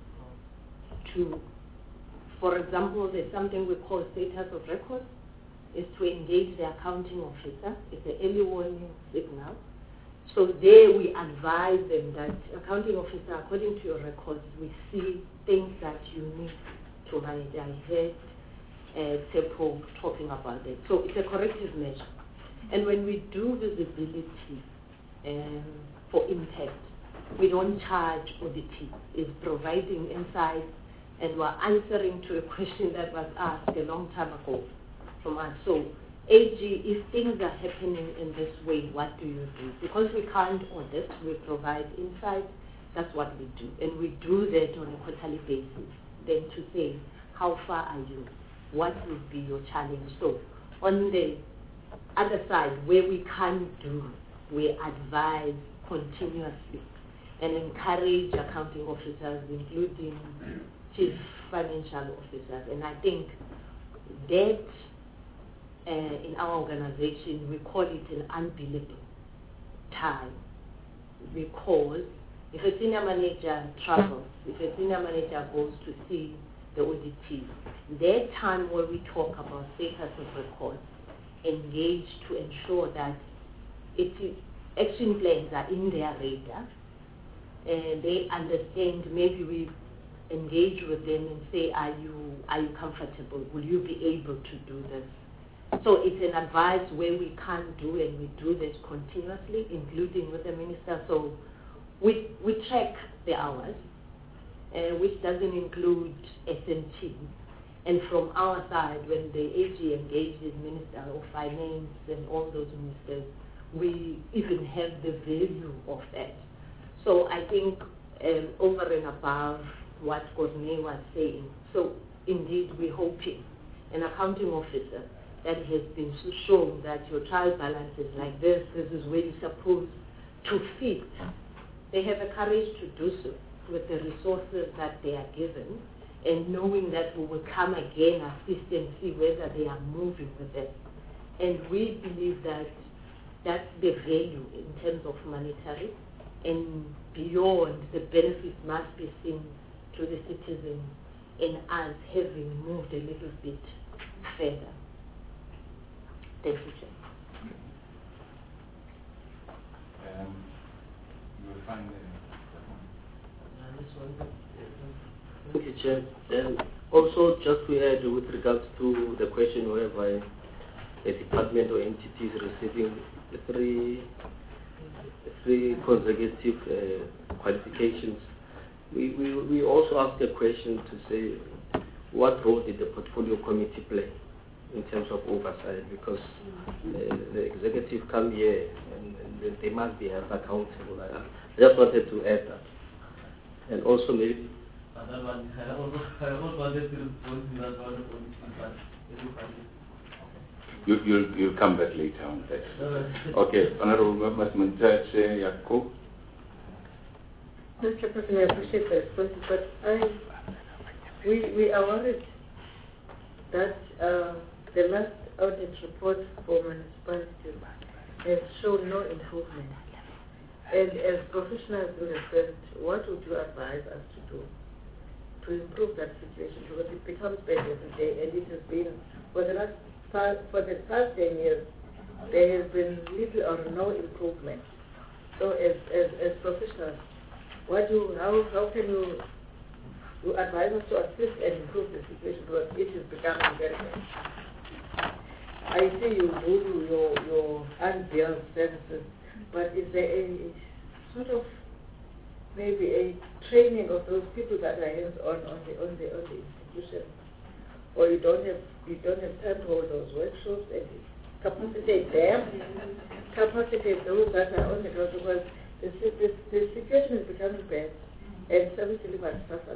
For example, there's something we call status of records, is to engage the accounting officer. It's an early warning signal. So there we advise them that, accounting officer, according to your records, we see things that you need to manage. I heard Sepo talking about it. So it's a corrective measure. And when we do visibility for impact, we don't charge auditing. It's providing insight, and we're answering to a question that was asked a long time ago from us. So, AG, if things are happening in this way, what do you do? Because we can't audit, we provide insight. That's what we do. And we do that on a quarterly basis. Then to say, how far are you? What would be your challenge? So, on the other side, where we can't do, we advise continuously and encourage accounting officers, including chief financial officers. And I think that in our organization, we call it an unbillable time, because if a senior manager travels, if a senior manager goes to see the auditee, that time where we talk about status of records, engage to ensure that action plans are in their radar, and they understand. Maybe we engage with them and say, are you comfortable? Will you be able to do this? So it's an advice where we can't do, and we do this continuously, including with the minister. So we track the hours, which doesn't include SMT. And from our side, when the AG engages Minister of Finance and all those ministers, we even have the value of that. So I think over and above what Courtney was saying, so indeed we're hoping an accounting officer that has been shown that your trial balance is like this is where you're supposed to fit. They have the courage to do so with the resources that they are given, and knowing that we will come again, assist and see whether they are moving with it. And we believe that that's the value in terms of monetary, and beyond, the benefits must be seen to the citizens and us having moved a little bit further. Thank you, Chair. You will find Thank you, Chair. Also, just to add with regards to the question whereby a department or entity is receiving three consecutive qualifications, we also asked a question to say, what role did the portfolio committee play in terms of oversight? Because the executive come here and they must be held accountable. I just wanted to add that. And also maybe another one, I also wanted to respond to that one. You'll come back later on that. Okay, Honorable Members, Mntache Yako. Mr. President, I appreciate the response, but we are worried that the last audit report for municipalities has shown no improvement. And as professionals in the field, what would you advise us to do to improve that situation? Because it becomes bad every day, and it has been for the past 10 years, there has been little or no improvement. So as professionals, how can you advise us to assist and improve the situation, because it is becoming very bad? I see you do your unbilled services, but is there a sort of maybe a training of those people that are hands-on on the institution, or you don't have time to hold those workshops and capacitate them, capacitate those that are on the ground, because the situation is becoming bad and service delivery suffers.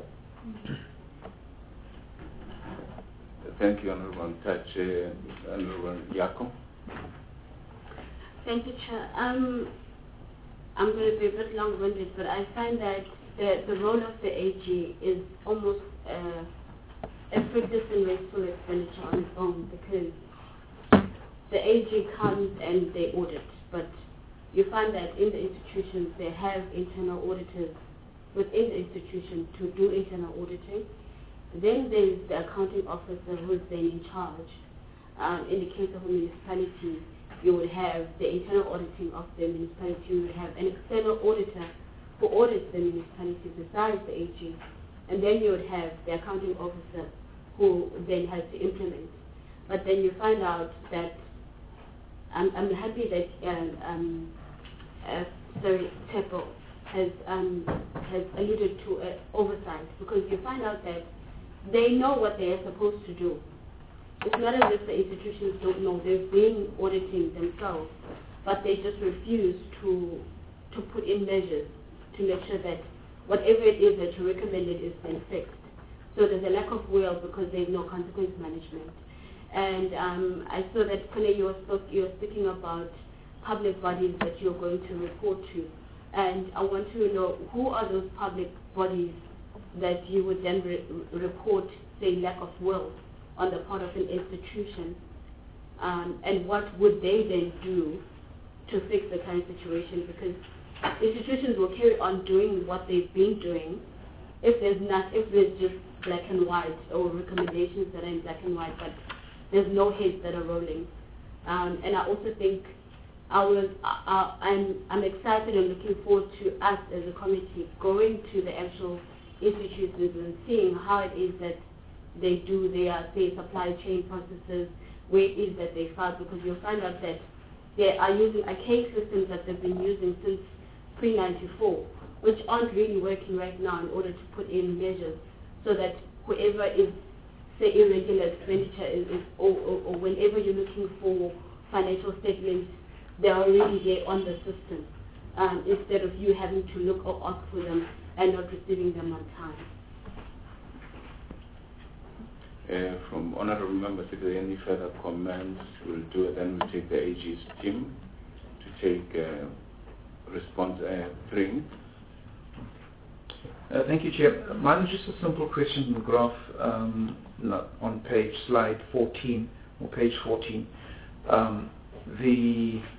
Thank you, Honorable Mntache. Honorable Yako. Thank you, Chair. I'm going to be a bit long-winded, but I find that the role of the AG is almost a fruitless and wasteful expenditure on its own, because the AG comes and they audit, but you find that in the institutions they have internal auditors within the institution to do internal auditing. Then there's the accounting officer who's then in charge. In the case of a municipality, you would have the internal auditing of the municipality. You would have an external auditor who audits the municipality besides the AG. And then you would have the accounting officer who then has to implement. But then you find out that I'm happy that Tepo has alluded to oversight, because you find out that they know what they are supposed to do. It's not as if the institutions don't know. They've been auditing themselves, but they just refuse to put in measures to make sure that whatever it is that you recommended is then fixed. So there's a lack of will because there's no consequence management. And I saw that, Kone, you were speaking about public bodies that you're going to report to. And I want to know, who are those public bodies that you would then report, say, lack of will on the part of an institution, and what would they then do to fix the current situation? Because institutions will carry on doing what they've been doing if there's just black and white, or recommendations that are in black and white, but there's no heads that are rolling. And I also think I'm excited and looking forward to us as a committee going to the actual institutions and seeing how it is that they do their, say, supply chain processes, where it is that they filed, because you'll find out that they are using archaic systems that they've been using since pre-94, which aren't really working right now in order to put in measures so that whoever is, say, irregular expenditure or whenever you're looking for financial statements, they're already there on the system, instead of you having to look or ask for them and not receiving them on time. From honorable members, if there are any further comments, we'll do it. Then we'll take the AG's team to take response 3. Thank you, Chair. Mine is just a simple question in the graph on slide 14 or page 14. The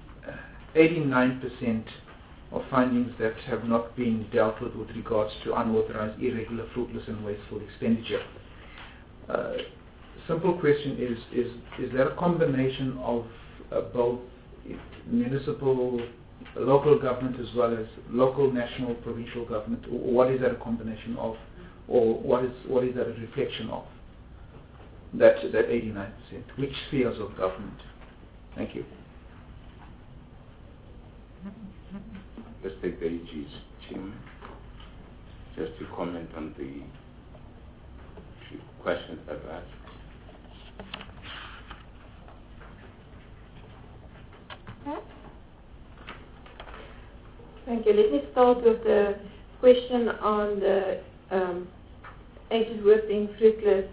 89% of findings that have not been dealt with regards to unauthorized, irregular, fruitless, and wasteful expenditure. Simple question is that a combination of both municipal, local government as well as local, national, provincial government, or what is that a combination of, or what is that a reflection of? That 89%. Which spheres of government? Thank you. Let's take the AG's team just to comment on the questions that were asked. Thank you. Let me start with the question on the aged work being fruitless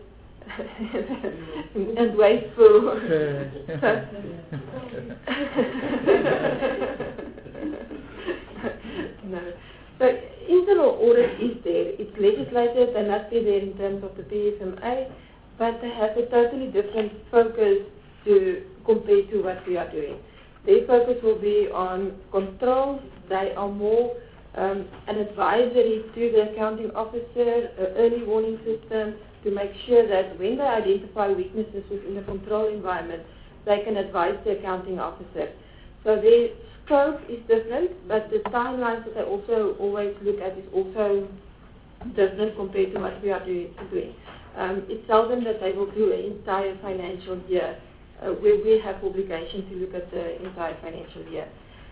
and wasteful. No. So internal audit is there. It's legislated. They must be there in terms of the PFMA, but they have a totally different focus compared to what we are doing. Their focus will be on controls. They are more an advisory to the accounting officer, an early warning system to make sure that when they identify weaknesses within the control environment, they can advise the accounting officer. So their scope is different, but the timelines that they also always look at is also different compared to what we are doing. It's seldom that they will do an entire financial year where we have obligation to look at the entire financial year.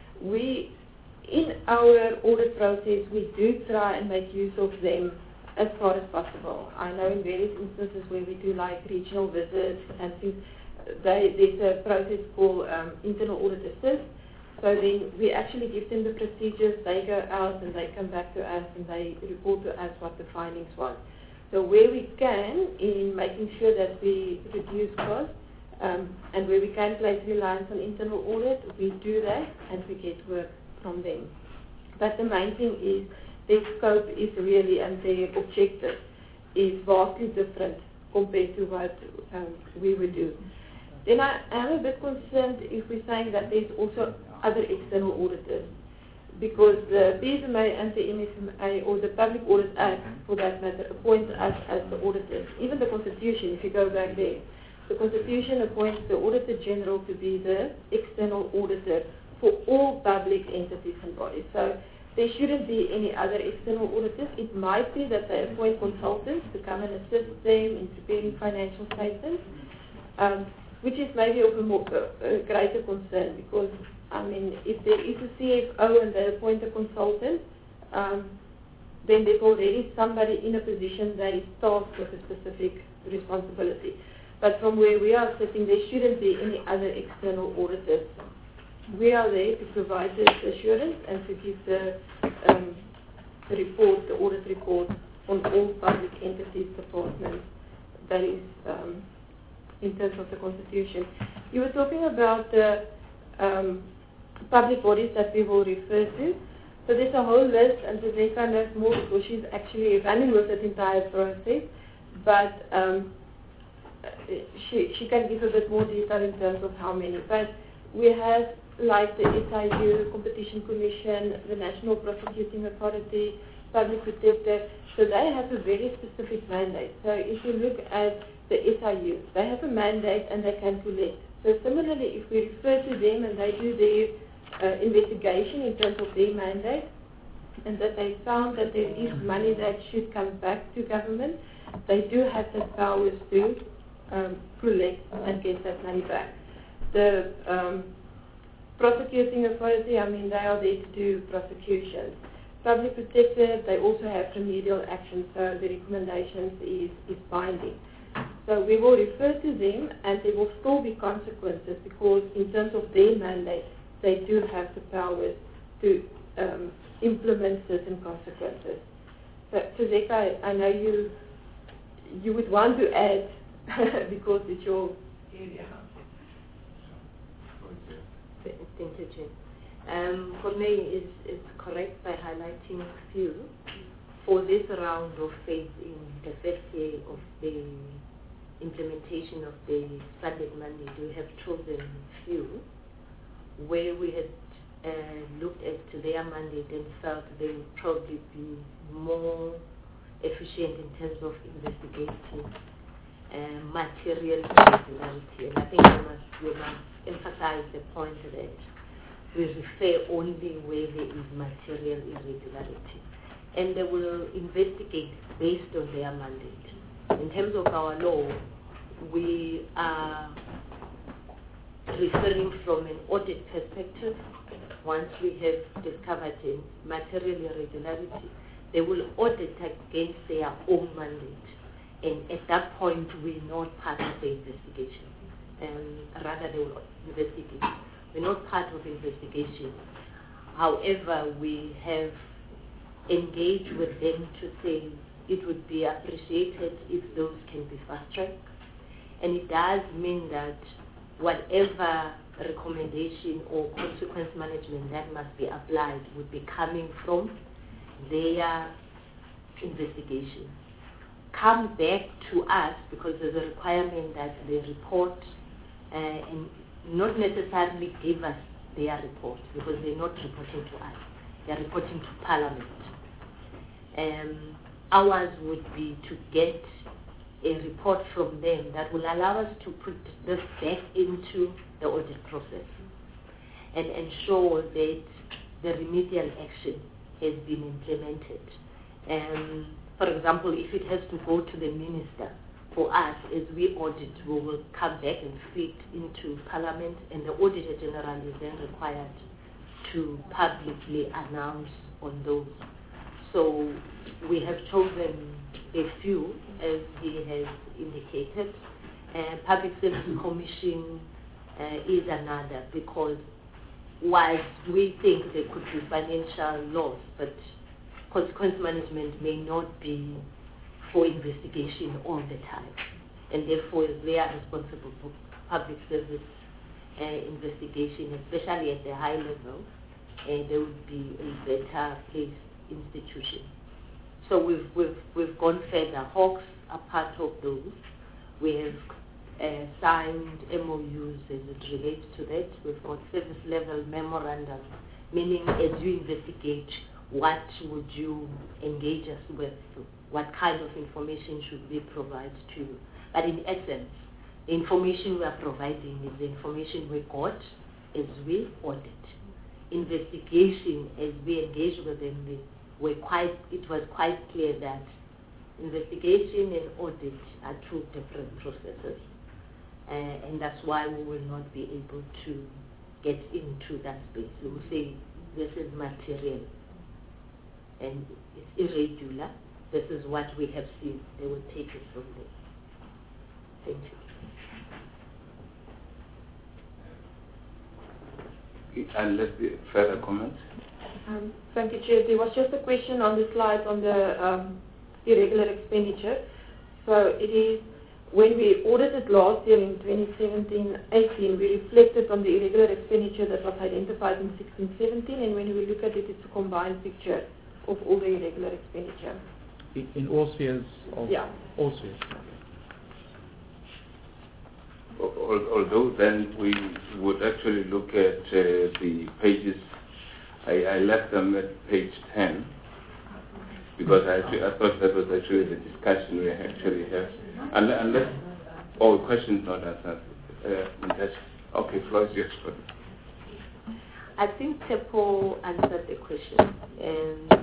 In our audit process, we do try and make use of them as far as possible. I know in various instances where we do like regional visits and things, there's a process called internal audit assist. So then we actually give them the procedures, they go out and they come back to us and they report to us what the findings was. So where we can, in making sure that we reduce costs, and where we can place reliance on internal audit, we do that and we get work from them. But the main thing is their scope is really, and their objective is vastly different compared to what we would do. Then I am a bit concerned if we're saying that there's also other external auditors, because the PFMA and the MFMA, or the Public Audit Act for that matter, appoints us as the auditors. Even the Constitution, if you go back there, the Constitution appoints the Auditor General to be the external auditor for all public entities and bodies. So there shouldn't be any other external auditors. It might be that they appoint consultants to come and assist them in preparing financial statements, which is maybe of a greater concern, because, I mean, if there is a CFO and they appoint a consultant, then there's already somebody in a position that is tasked with a specific responsibility. But from where we are sitting, there shouldn't be any other external auditors. We are there to provide this assurance and to give the report, the audit report on all public entities, departments. That is in terms of the Constitution. You were talking about the public bodies that we will refer to. So there's a whole list, and Zeka knows more because she's actually running with that entire process. But she can give a bit more detail in terms of how many. But we have like the SIU, Competition Commission, the National Prosecuting Authority, Public Protector. So they have a very specific mandate. So if you look at the SIU, they have a mandate and they can collect. So similarly, if we refer to them and they do their investigation in terms of their mandate, and that they found that there is money that should come back to government, they do have the powers to collect and get that money back. The prosecuting authority, I mean, they are there to do prosecutions. Public protector, they also have remedial action, so the recommendations is binding. So we will refer to them, and there will still be consequences because in terms of their mandate, they do have the powers to implement certain consequences. But Zeka, I know you would want to add because it's your area. Thank you, Jane. For me, it's correct by highlighting a few. For this round of phase in the first year of the implementation of the funded mandate, we have chosen few where we had looked at their mandate and felt they would probably be more efficient in terms of investigating material irregularity. And I think we must emphasize the point that we refer only where there is material irregularity. And they will investigate based on their mandate. In terms of our law, we are referring from an audit perspective. Once we have discovered a material irregularity, they will audit against their own mandate. And at that point, we're not part of the investigation. Rather, they will investigate. We're not part of the investigation. However, we have engaged with them to say it would be appreciated if those can be fast-tracked. And it does mean that whatever recommendation or consequence management that must be applied would be coming from their investigation. Come back to us because there's a requirement that they report and not necessarily give us their report because they're not reporting to us. They're reporting to Parliament. Ours would be to get a report from them that will allow us to put this back into the audit process and ensure that the remedial action has been implemented. For example, if it has to go to the minister, for us, as we audit, we will come back and feed into Parliament, and the Auditor General is then required to publicly announce on those. So we have chosen a few, as he has indicated. Public Service Commission is another, because whilst we think there could be financial loss, but consequence management may not be for investigation all the time. And therefore, they are responsible for public service investigation, especially at the high level, and there would be a better placed institution. So we've gone further. Hawks are part of those. We have signed MOUs as it relates to that. We've got service level memorandums, meaning as you investigate, what would you engage us with? What kind of information should we provide to you? But in essence, the information we are providing is the information we got as we audit. Investigation, as we engage with them, it was quite clear that investigation and audit are two different processes. And that's why we will not be able to get into that space. We will say this is material and it's irregular. This is what we have seen. They will take it from there. Thank you. And let's be further comments. Thank you, Chair. There was just a question on the slide on the irregular expenditure. So it is, when we audited last year in 2017-18, we reflected on the irregular expenditure that was identified in 16-17, and when we look at it, it's a combined picture of all the irregular expenditure. In all spheres? All spheres. Although then we would actually look at the pages, I left them at page 10 because I thought that was actually the discussion we actually have. Unless all questions not answered. Okay, floor is yours. I think Tepo answered the question.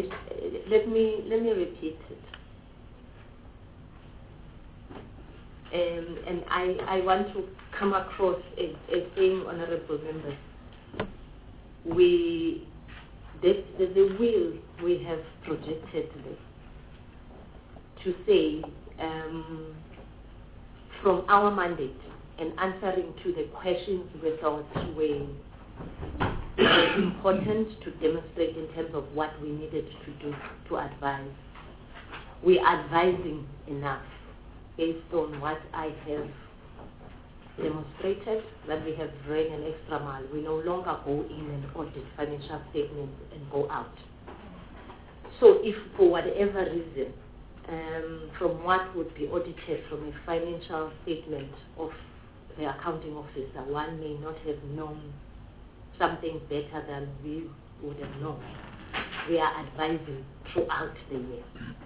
Let me repeat it. And I want to come across as saying, honorable members, there's a will we have projected today to say from our mandate and answering to the questions we thought were important to demonstrate in terms of what we needed to do to advise. We are advising enough based on what I have demonstrated, that we have ran an extra mile. We no longer go in and audit financial statements and go out. So if for whatever reason, from what would be audited from a financial statement of the accounting officer, one may not have known something better than we would have known, we are advising throughout the year.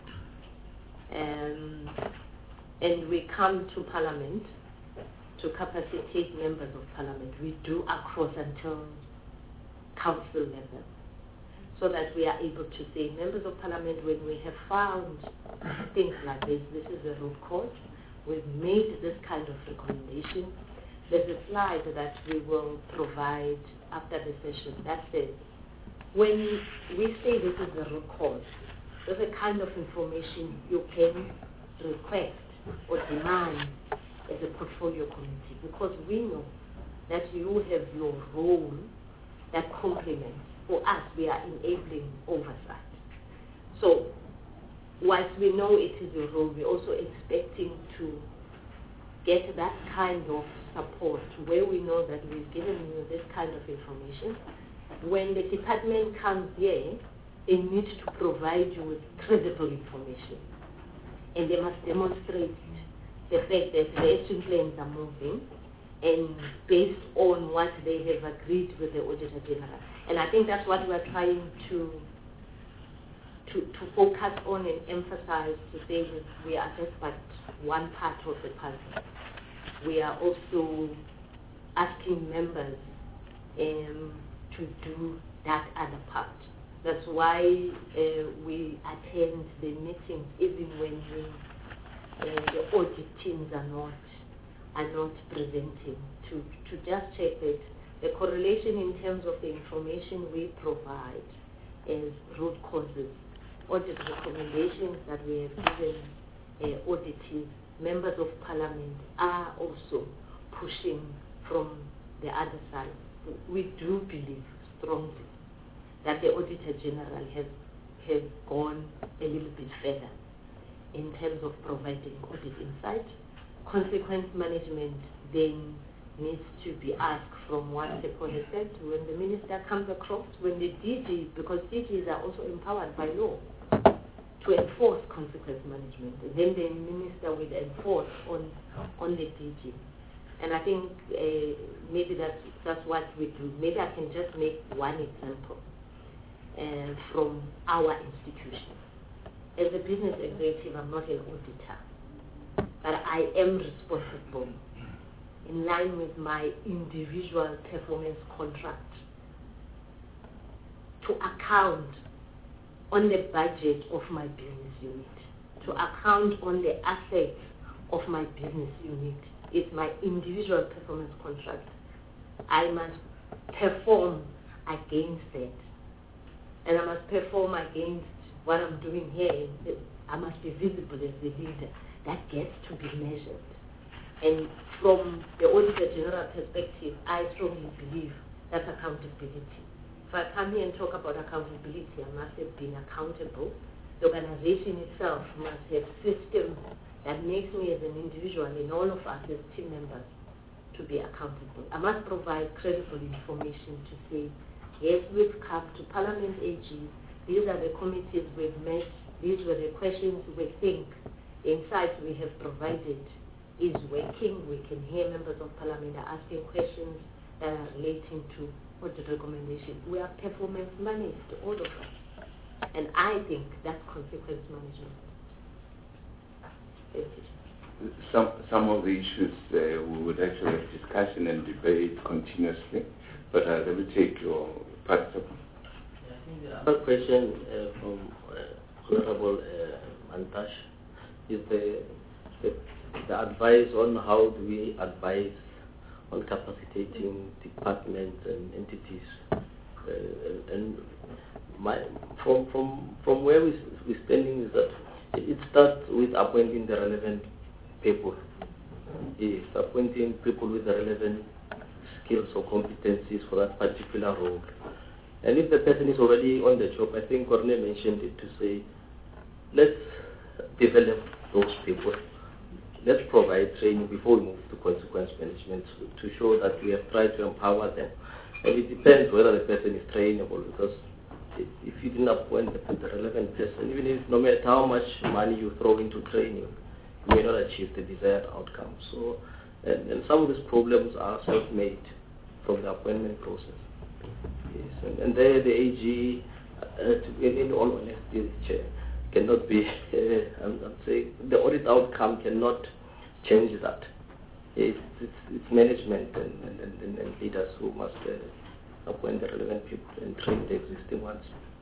And we come to Parliament to capacitate members of Parliament. We do across until council level, so that we are able to say, members of Parliament, when we have found things like this is a root cause, we've made this kind of recommendation. There's a slide that we will provide after the session that says, when we say this is the root cause, there's a kind of information you can request or demand as a portfolio committee, because we know that you have your role that complements. For us, we are enabling oversight. So whilst we know it is your role, we're also expecting to get that kind of support where we know that we've given you this kind of information. When the department comes here, they need to provide you with credible information. And they must demonstrate the fact that the action plans are moving and based on what they have agreed with the Auditor General. And I think that's what we're trying to focus on and emphasize, to say that we are just but one part of the puzzle. We are also asking members to do that other part. That's why we attend the meetings even when the audit teams are not presenting, to just check that the correlation in terms of the information we provide as root causes, audit recommendations that we have given auditees, members of Parliament are also pushing from the other side. We do believe strongly that the Auditor General has gone a little bit further in terms of providing audit insight. Consequence management then needs to be asked from what Sepo has said, when the minister comes across, when the DG, because DGs are also empowered by law to enforce consequence management, and then the minister will enforce on the DG. And I think maybe that's what we do. Maybe I can just make one example from our institution. As a business executive, I'm not an auditor, but I am responsible in line with my individual performance contract to account on the budget of my business unit, to account on the assets of my business unit. It's my individual performance contract. I must perform against that. And I must perform against what I'm doing here. I must be visible as the leader. That gets to be measured. And from the Auditor General perspective, I strongly believe that's accountability. If I come here and talk about accountability, I must have been accountable. The organization itself must have systems that makes me as an individual and all of us as team members to be accountable. I must provide credible information to say, yes, we've come to Parliament AG, these are the committees we've met, these were the questions we think, the insights we have provided is working. We can hear members of Parliament are asking questions that are relating to audit recommendations. We are performance managed, all of us. And I think that's consequence management. Thank you. Some of the issues we would actually have discussion and debate continuously, but let me take your part. Another question from Honorable Mantashe is the the advice on how do we advise on capacitating departments and entities, and from where we're standing is that it starts with appointing the relevant people. Yes, appointing people with the relevant skills or competencies for that particular role. And if the person is already on the job, I think Corne mentioned it to say, let's develop those people. Let's provide training before we move to consequence management to show that we have tried to empower them. And it depends whether the person is trainable, because if you didn't appoint the relevant person, even if no matter how much money you throw into training, you may not achieve the desired outcome. So, and some of these problems are self-made from the appointment process. Yes, and there the AG, in all honesty, Chair, cannot be, I'm saying, the audit outcome cannot change that. It's management and leaders who must appoint the relevant people and train the existing ones.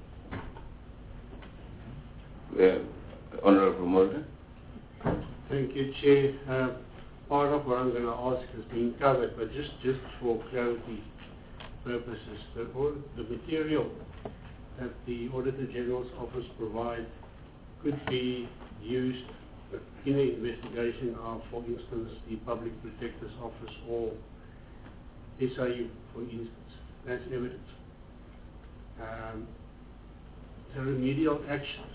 Honorable Mulder. Thank you, Chair. Part of what I'm going to ask has been covered, but just for clarity purposes, the material that the Auditor General's Office provides could be used in the investigation of, for instance, the Public Protector's Office or SIU, for instance. That's evidence. The remedial action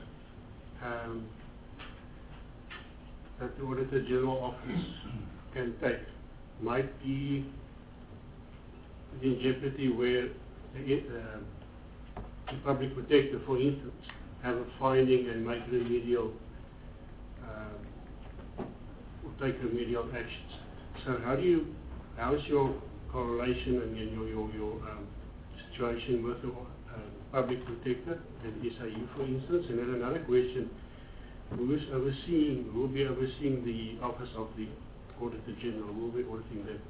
that the Auditor General Office can take might be in jeopardy where the Public Protector, for instance, have a finding and make remedial or take remedial actions. So how is your correlation and your situation with the Public Protector and SIU, for instance? And then another question, who will be overseeing the Office of the Auditor General? Who will be auditing them?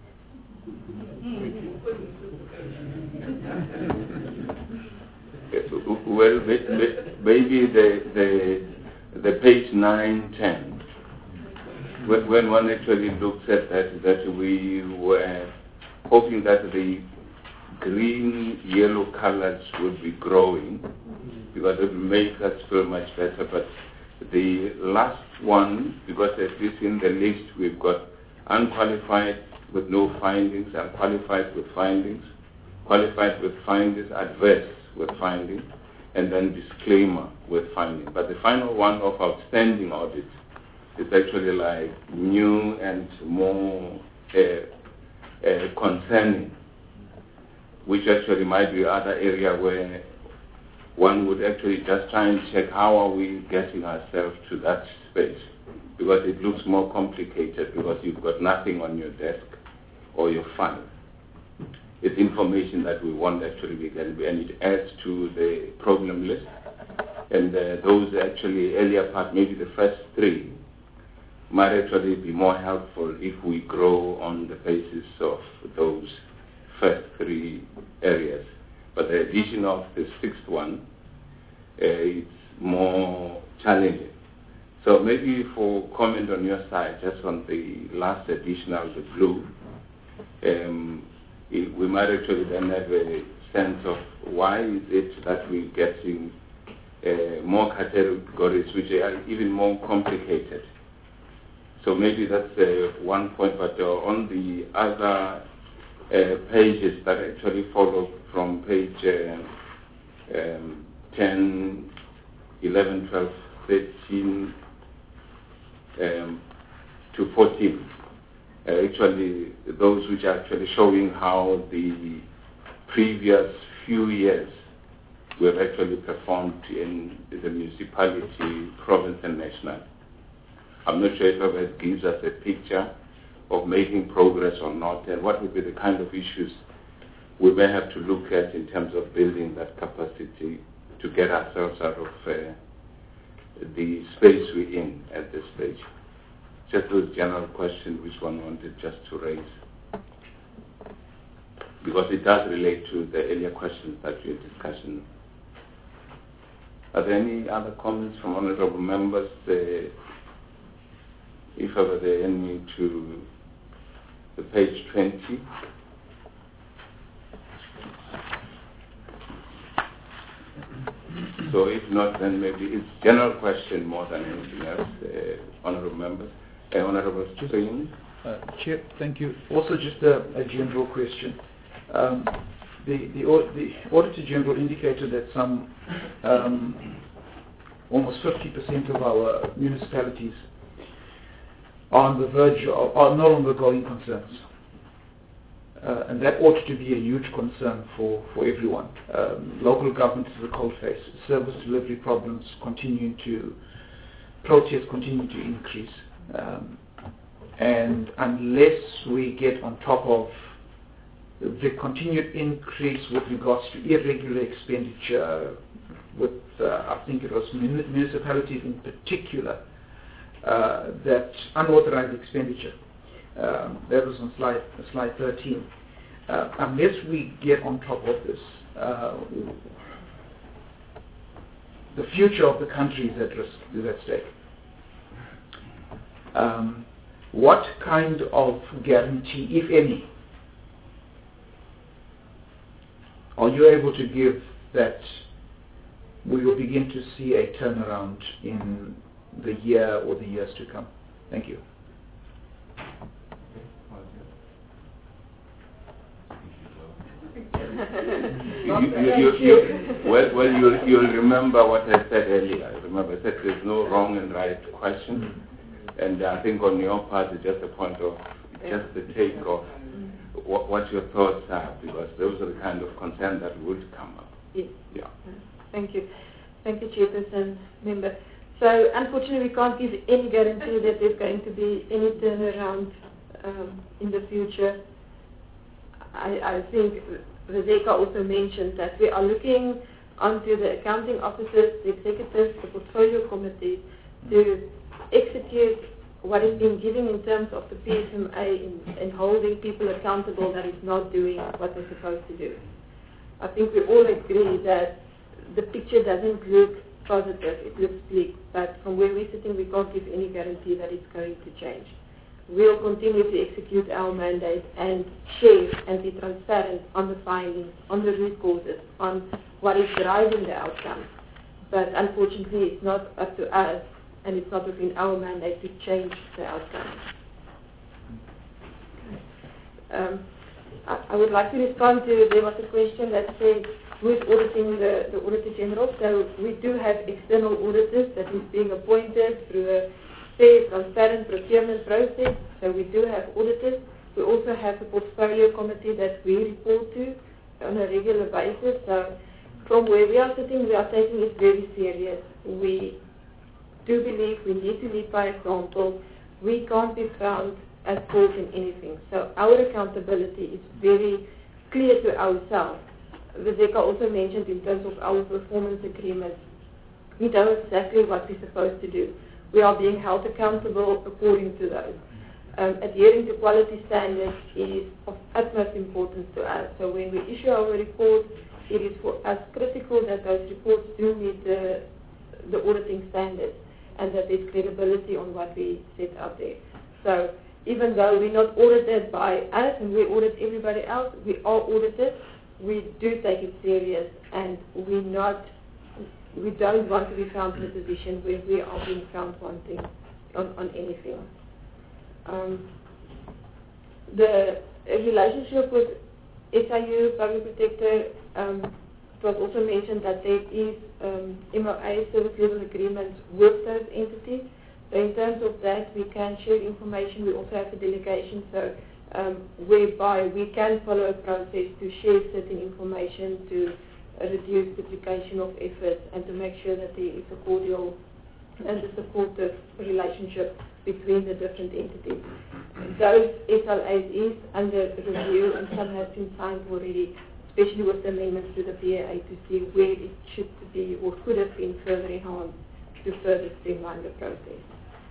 Well, maybe the page 9-10, when one actually looks at that we were hoping that the green, yellow colors would be growing because it would make us feel much better. But the last one, because at least in the list we've got unqualified with no findings, unqualified with findings, qualified with findings, adverse with findings, and then disclaimer with findings. But the final one of outstanding audit is actually like new and more concerning, which actually might be other area where one would actually just try and check how are we getting ourselves to that space, because it looks more complicated because you've got nothing on your desk or your file. It's information that we want actually we can be, and it adds to the problem list. And those actually earlier part, maybe the first three, might actually be more helpful if we grow on the basis of those first three areas. But the addition of the sixth one, it's more challenging. So maybe for comment on your side, just on the last additional, the blue, we might actually then have a sense of why is it that we're getting more categories which are even more complicated. So maybe that's one point, but on the other pages that actually follow from page 10, 11, 12, 13 to 14, actually those which are actually showing how the previous few years we have actually performed in the municipality, province and national. I'm not sure if it gives us a picture of making progress or not, and what would be the kind of issues we may have to look at in terms of building that capacity to get ourselves out of the space we're in at this stage. Just those general questions which one wanted just to raise, because it does relate to the earlier questions that we are discussing. Are there any other comments from honorable members? if ever they hand me to the page 20. So if not, then maybe it's general question more than anything else, honorable members. Honorable Stream. Chair, thank you. Also just a general question. The Auditor General indicated that some almost 50% of our municipalities are on the verge of, are no longer going concerns. And that ought to be a huge concern for everyone. Local government is a cold face. Service delivery problems protests continue to increase. And unless we get on top of the continued increase with regards to irregular expenditure, with I think it was municipalities in particular, that unauthorized expenditure, that was on slide 13. Unless we get on top of this, the future of the country is at risk, is at stake. What kind of guarantee, if any, are you able to give that we will begin to see a turnaround in the year or the years to come? Thank you. You'll remember what I said earlier. I said there's no wrong and right question. And I think on your part, it's just a point of just the take of what your thoughts are, because those are the kind of concerns that would come up. Yes. Yeah. Thank you. Thank you, Chairperson, Member. So unfortunately, we can't give any guarantee that there's going to be any turnaround in the future. I think Rebecca also mentioned that we are looking onto the accounting officers, the executives, the portfolio committee to execute what is being given in terms of the PSMA in holding people accountable that is not doing what they're supposed to do. I think we all agree that the picture doesn't look positive, it looks bleak, but from where we're sitting we can't give any guarantee that it's going to change. We'll continue to execute our mandate and share and be transparent on the findings, on the root causes, on what is driving the outcome. But unfortunately it's not up to us and it's not within our mandate to change the outcome. I would like to respond to, there was a question that said, who is auditing the Auditor General? So we do have external auditors that is being appointed through a fair, transparent procurement process. So we do have auditors. We also have a portfolio committee that we report to on a regular basis. So from where we are sitting, we are taking it very serious. We do believe we need to lead by example. We can't be found at fault in anything. So our accountability is very clear to ourselves. Rebecca also mentioned in terms of our performance agreements, we know exactly what we're supposed to do. We are being held accountable according to those. Adhering to quality standards is of utmost importance to us. So when we issue our report, it is for us critical that those reports do meet the auditing standards and that there's credibility on what we set out there. So even though we're not audited by us and we audit everybody else, we are audited. We do take it serious, and we don't want to be found in a position where we are being found wanting on anything. The relationship with SIU, Public Protector, it was also mentioned that there is MOA service level agreements with those entities. So in terms of that, we can share information. We also have a delegation, so whereby we can follow a process to share certain information to reduce duplication of efforts and to make sure that there is a cordial and a supportive relationship between the different entities. Those SLAs is under review and some have been signed already, especially with the amendments to the PAA to see where it should be or could have been further enhanced to further streamline the process.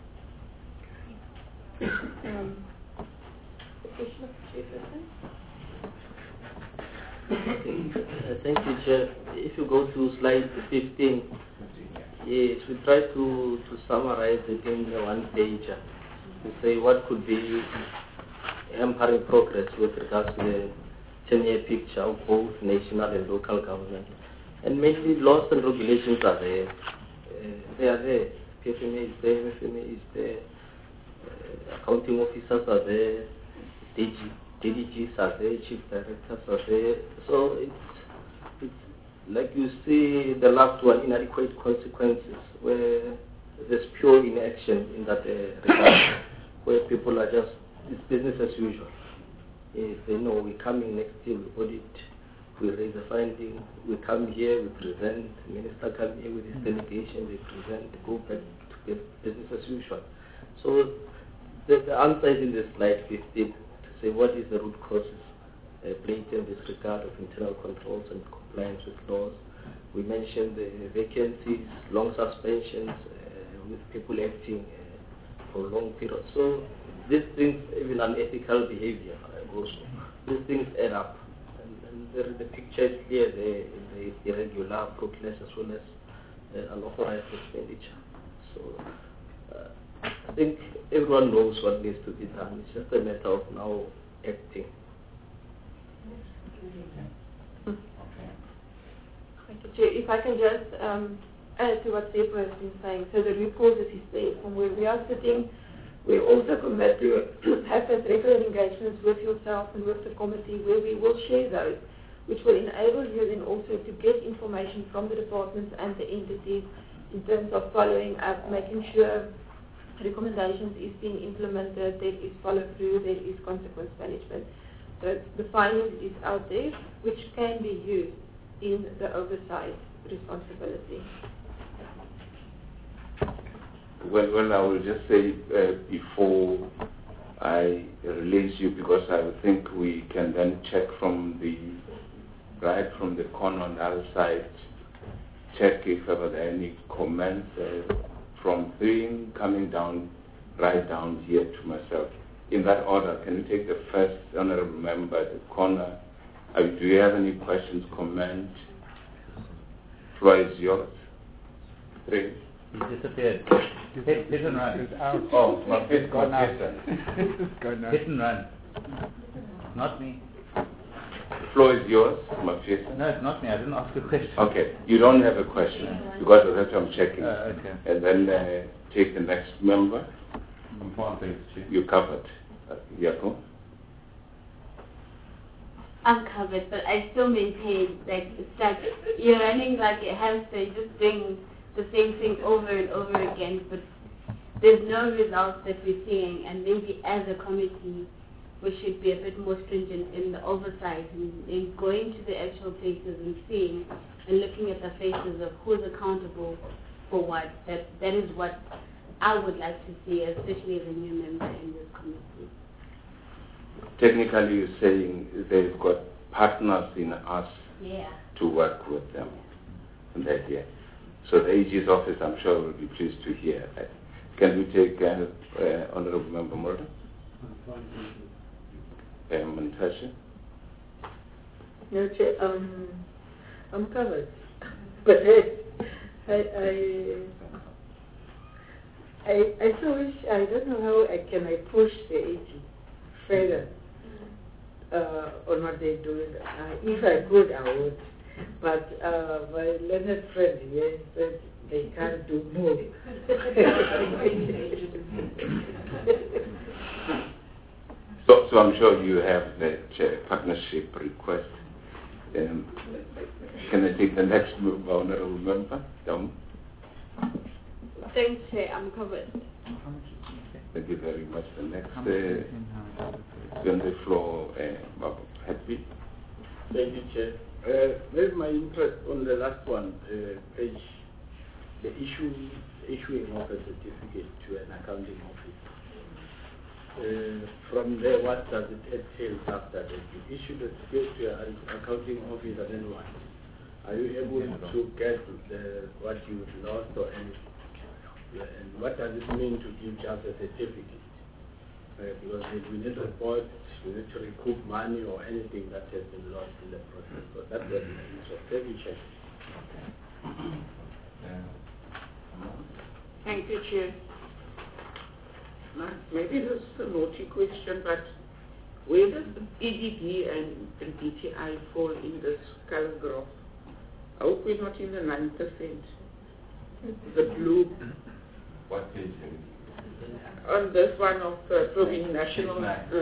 Thank you, Chair. If you go to slide 15, yes, we try to summarize it in the one pager. to say what could be hampering progress with regards to the 10-year picture of both national and local government. And mainly laws and regulations are there. They are there. PFMA is there, MFMA is there, accounting officers are there, DDGs are there, chief directors are there. So it's like you see the last one, inadequate consequences, where there's pure inaction in that regard, where people are just, it's business as usual. If they know we're coming next year, we audit, we raise a finding, we come here, we present, the minister come here with his delegation, we present, go back to business as usual. So the answer is in the slide 15 to say what is the root causes, blatant disregard of internal controls and compliance with laws. We mentioned the vacancies, long suspensions, with people acting for long periods. So these things, even unethical behavior goes, these things add up. And the picture is clear there in the irregular, fruitless, as well as unauthorized expenditure. So I think everyone knows what needs to be done. It's just a matter of now acting. Thank you, Chair. If I can just add to what Sepo has been saying. So the root causes is there. From where we are sitting, we also commit to have those regular engagements with yourself and with the committee where we will share those, which will enable you then also to get information from the departments and the entities in terms of following up, making sure recommendations is being implemented, there is follow through, there is consequence management. So the findings is out there, which can be used in the oversight responsibility. Well, I will just say before I release you, because I think we can then check from right from the corner on the other side, check if there are any comments from being coming down, right down here to myself. In that order, can you take the first honorable member at the corner? Do you have any questions, comments? Floor is yours. Three. He disappeared. Hit and run. Oh, my face Go now. Hit and run. Not me. The floor is yours, Mafisa. No, it's not me. I didn't ask a question. Okay, you don't have a question because of that I'm checking. Okay. And then take the next member. You covered. Yako. I'm covered, but I still maintain that it's like you're running like a hamster, just doing the same thing over and over again, but there's no results that we're seeing, and maybe as a committee we should be a bit more stringent in the oversight and in going to the actual places and seeing and looking at the faces of who's accountable for what. That is what I would like to see, especially as a new member in this committee. Technically, you're saying they've got partners in us to work with them. And that, yeah. So the AG's office, I'm sure, will be pleased to hear that. Can we take Honorable Member Mulder? Natasha? No, Chair, I'm covered. But I so wish, I don't know how I push the AG further on what they're doing. If I could, I would. But my learned friend here said they can't do more. So I'm sure you have that partnership request. Can I take the next honorable member? Thanks, Chair. I'm covered. Thank you very much. The next on the floor, Happy. Thank you, Chair. Where's my interest on the last one, page, the issuing of a certificate to an accounting office. From there, what does it entail after that? You issue the certificate to an accounting office, and then what? Are you able to get what you lost or anything? And what does it mean to give just a certificate? Because we need to report, we need to recoup money or anything that has been lost in the process. So that's what it is. So let me check. Thank you, Chair. Maybe this is a naughty question, but where does EDD and DTI fall in this current graph? I hope we're not in the 9%. The blue. What page? On this one of Proving National.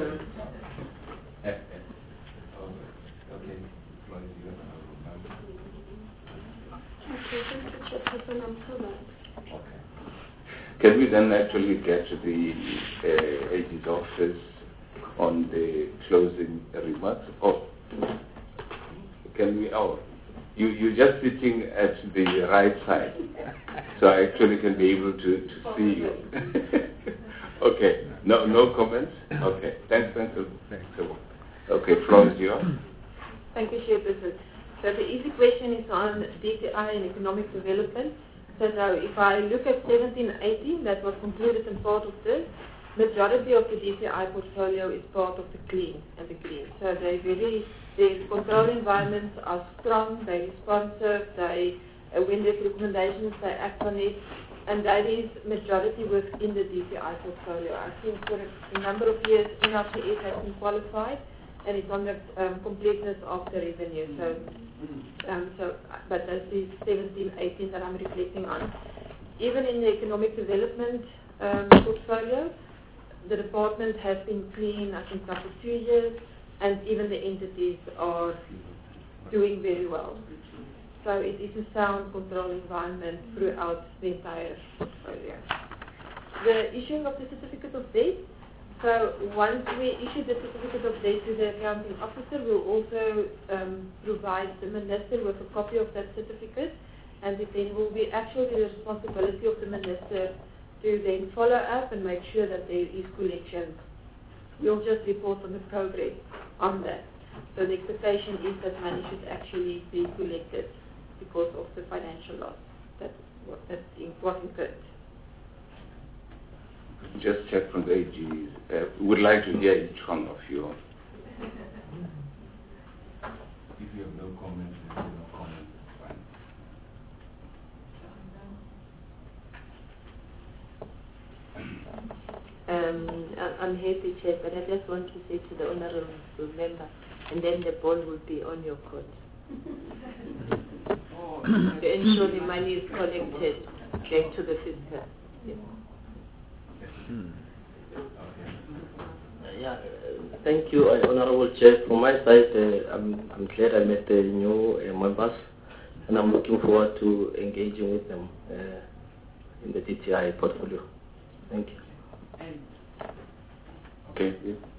Can we then actually get to the AG's office on the closing remarks? Or can we? Oh, you're just sitting at the right side, so I actually can be able to see you. Okay, no comments. Okay, thanks. Okay, floor is yours. Thank you, Chairperson. So the easy question is on DTI and economic development. So now, if I look at 1718, that was concluded in part of this, majority of the DTI portfolio is part of the clean and the green. So the control environments are strong, they're responsive, when there's recommendations, they act on it, and that is majority within the DTI portfolio. I think for a number of years, NRCS has been qualified, and it's on the completeness of the revenue. But that's the 1718 that I'm reflecting on. Even in the economic development portfolio, the department has been clean, I think, after 2 years, and even the entities are doing very well. So it is a sound control environment throughout the entire portfolio. The issuing of the certificate of debt. So once we issue the certificate of debt to the accounting officer, we'll also provide the minister with a copy of that certificate, and it then will be actually the responsibility of the minister to then follow up and make sure that there is collection. We'll just report on the progress on that. So the expectation is that money should actually be collected because of the financial loss that was incurred. Just check from the AG. Would like to hear each one of you. If you have no comments, then no comments, it's fine. I'm happy, Chair, but I just want to say to the honourable member, and then the ball will be on your court. To ensure the money is collected back to the fiscal. Yes. Thank you, Honorable Chair. From my side, I'm glad I met the new members, and I'm looking forward to engaging with them in the DTI portfolio. Thank you. Okay.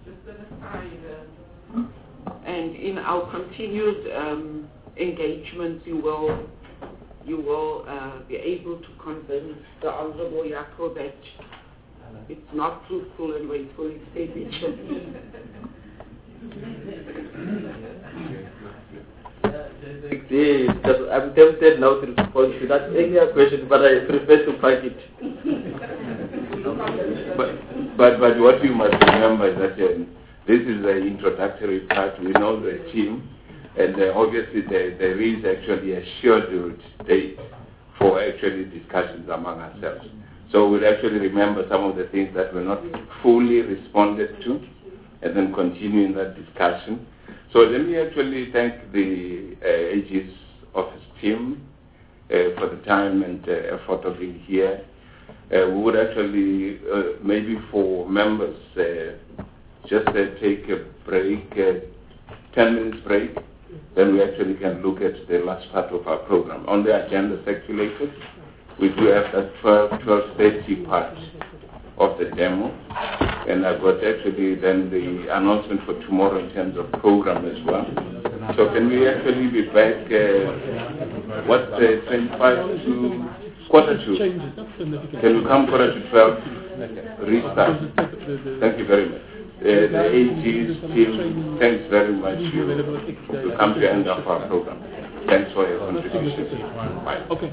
And in our continued engagements, you will be able to convince the Honorable Yako that it's not truthful and wasteful expenditure. I'm tempted now to respond to that earlier question, but I prefer to park it. But what you must remember is that this is the introductory part. We know the team, and obviously there is actually a scheduled date for actually discussions among ourselves. So we'll actually remember some of the things that were not fully responded to, and then continue in that discussion. So let me actually thank the AG's office team for the time and effort of being here. We would actually, maybe for members, just take a break, 10 minutes break, then we actually can look at the last part of our program. On the agenda circulated, we do have that 12:30 part of the demo, and I've got actually then the announcement for tomorrow in terms of program as well. So can we actually be back, 25 to quarter to? Can we come quarter to 12? Restart. Thank you very much. The AG's team, thanks very much to come to the end of our program. Thanks for your contribution. Bye. Okay.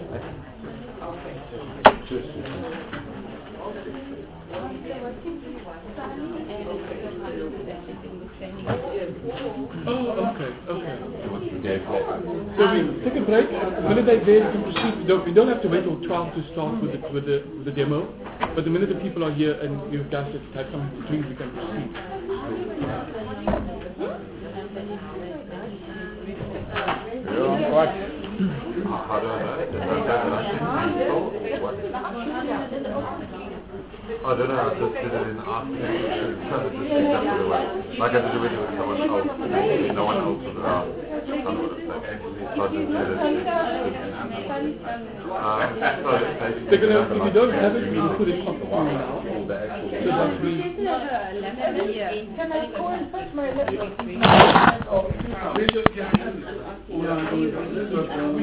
Oh, okay. So we take a break. The minute they're there, you can proceed. We don't have to wait till 12 to start with the demo. But the minute the people are here and you guys have something to drink, we can proceed. I don't know, I just did it in the afternoon. Like I did a video with someone else, no one else was around. If you don't have it, we will put it up now. So that we... Can I go and put my laptop?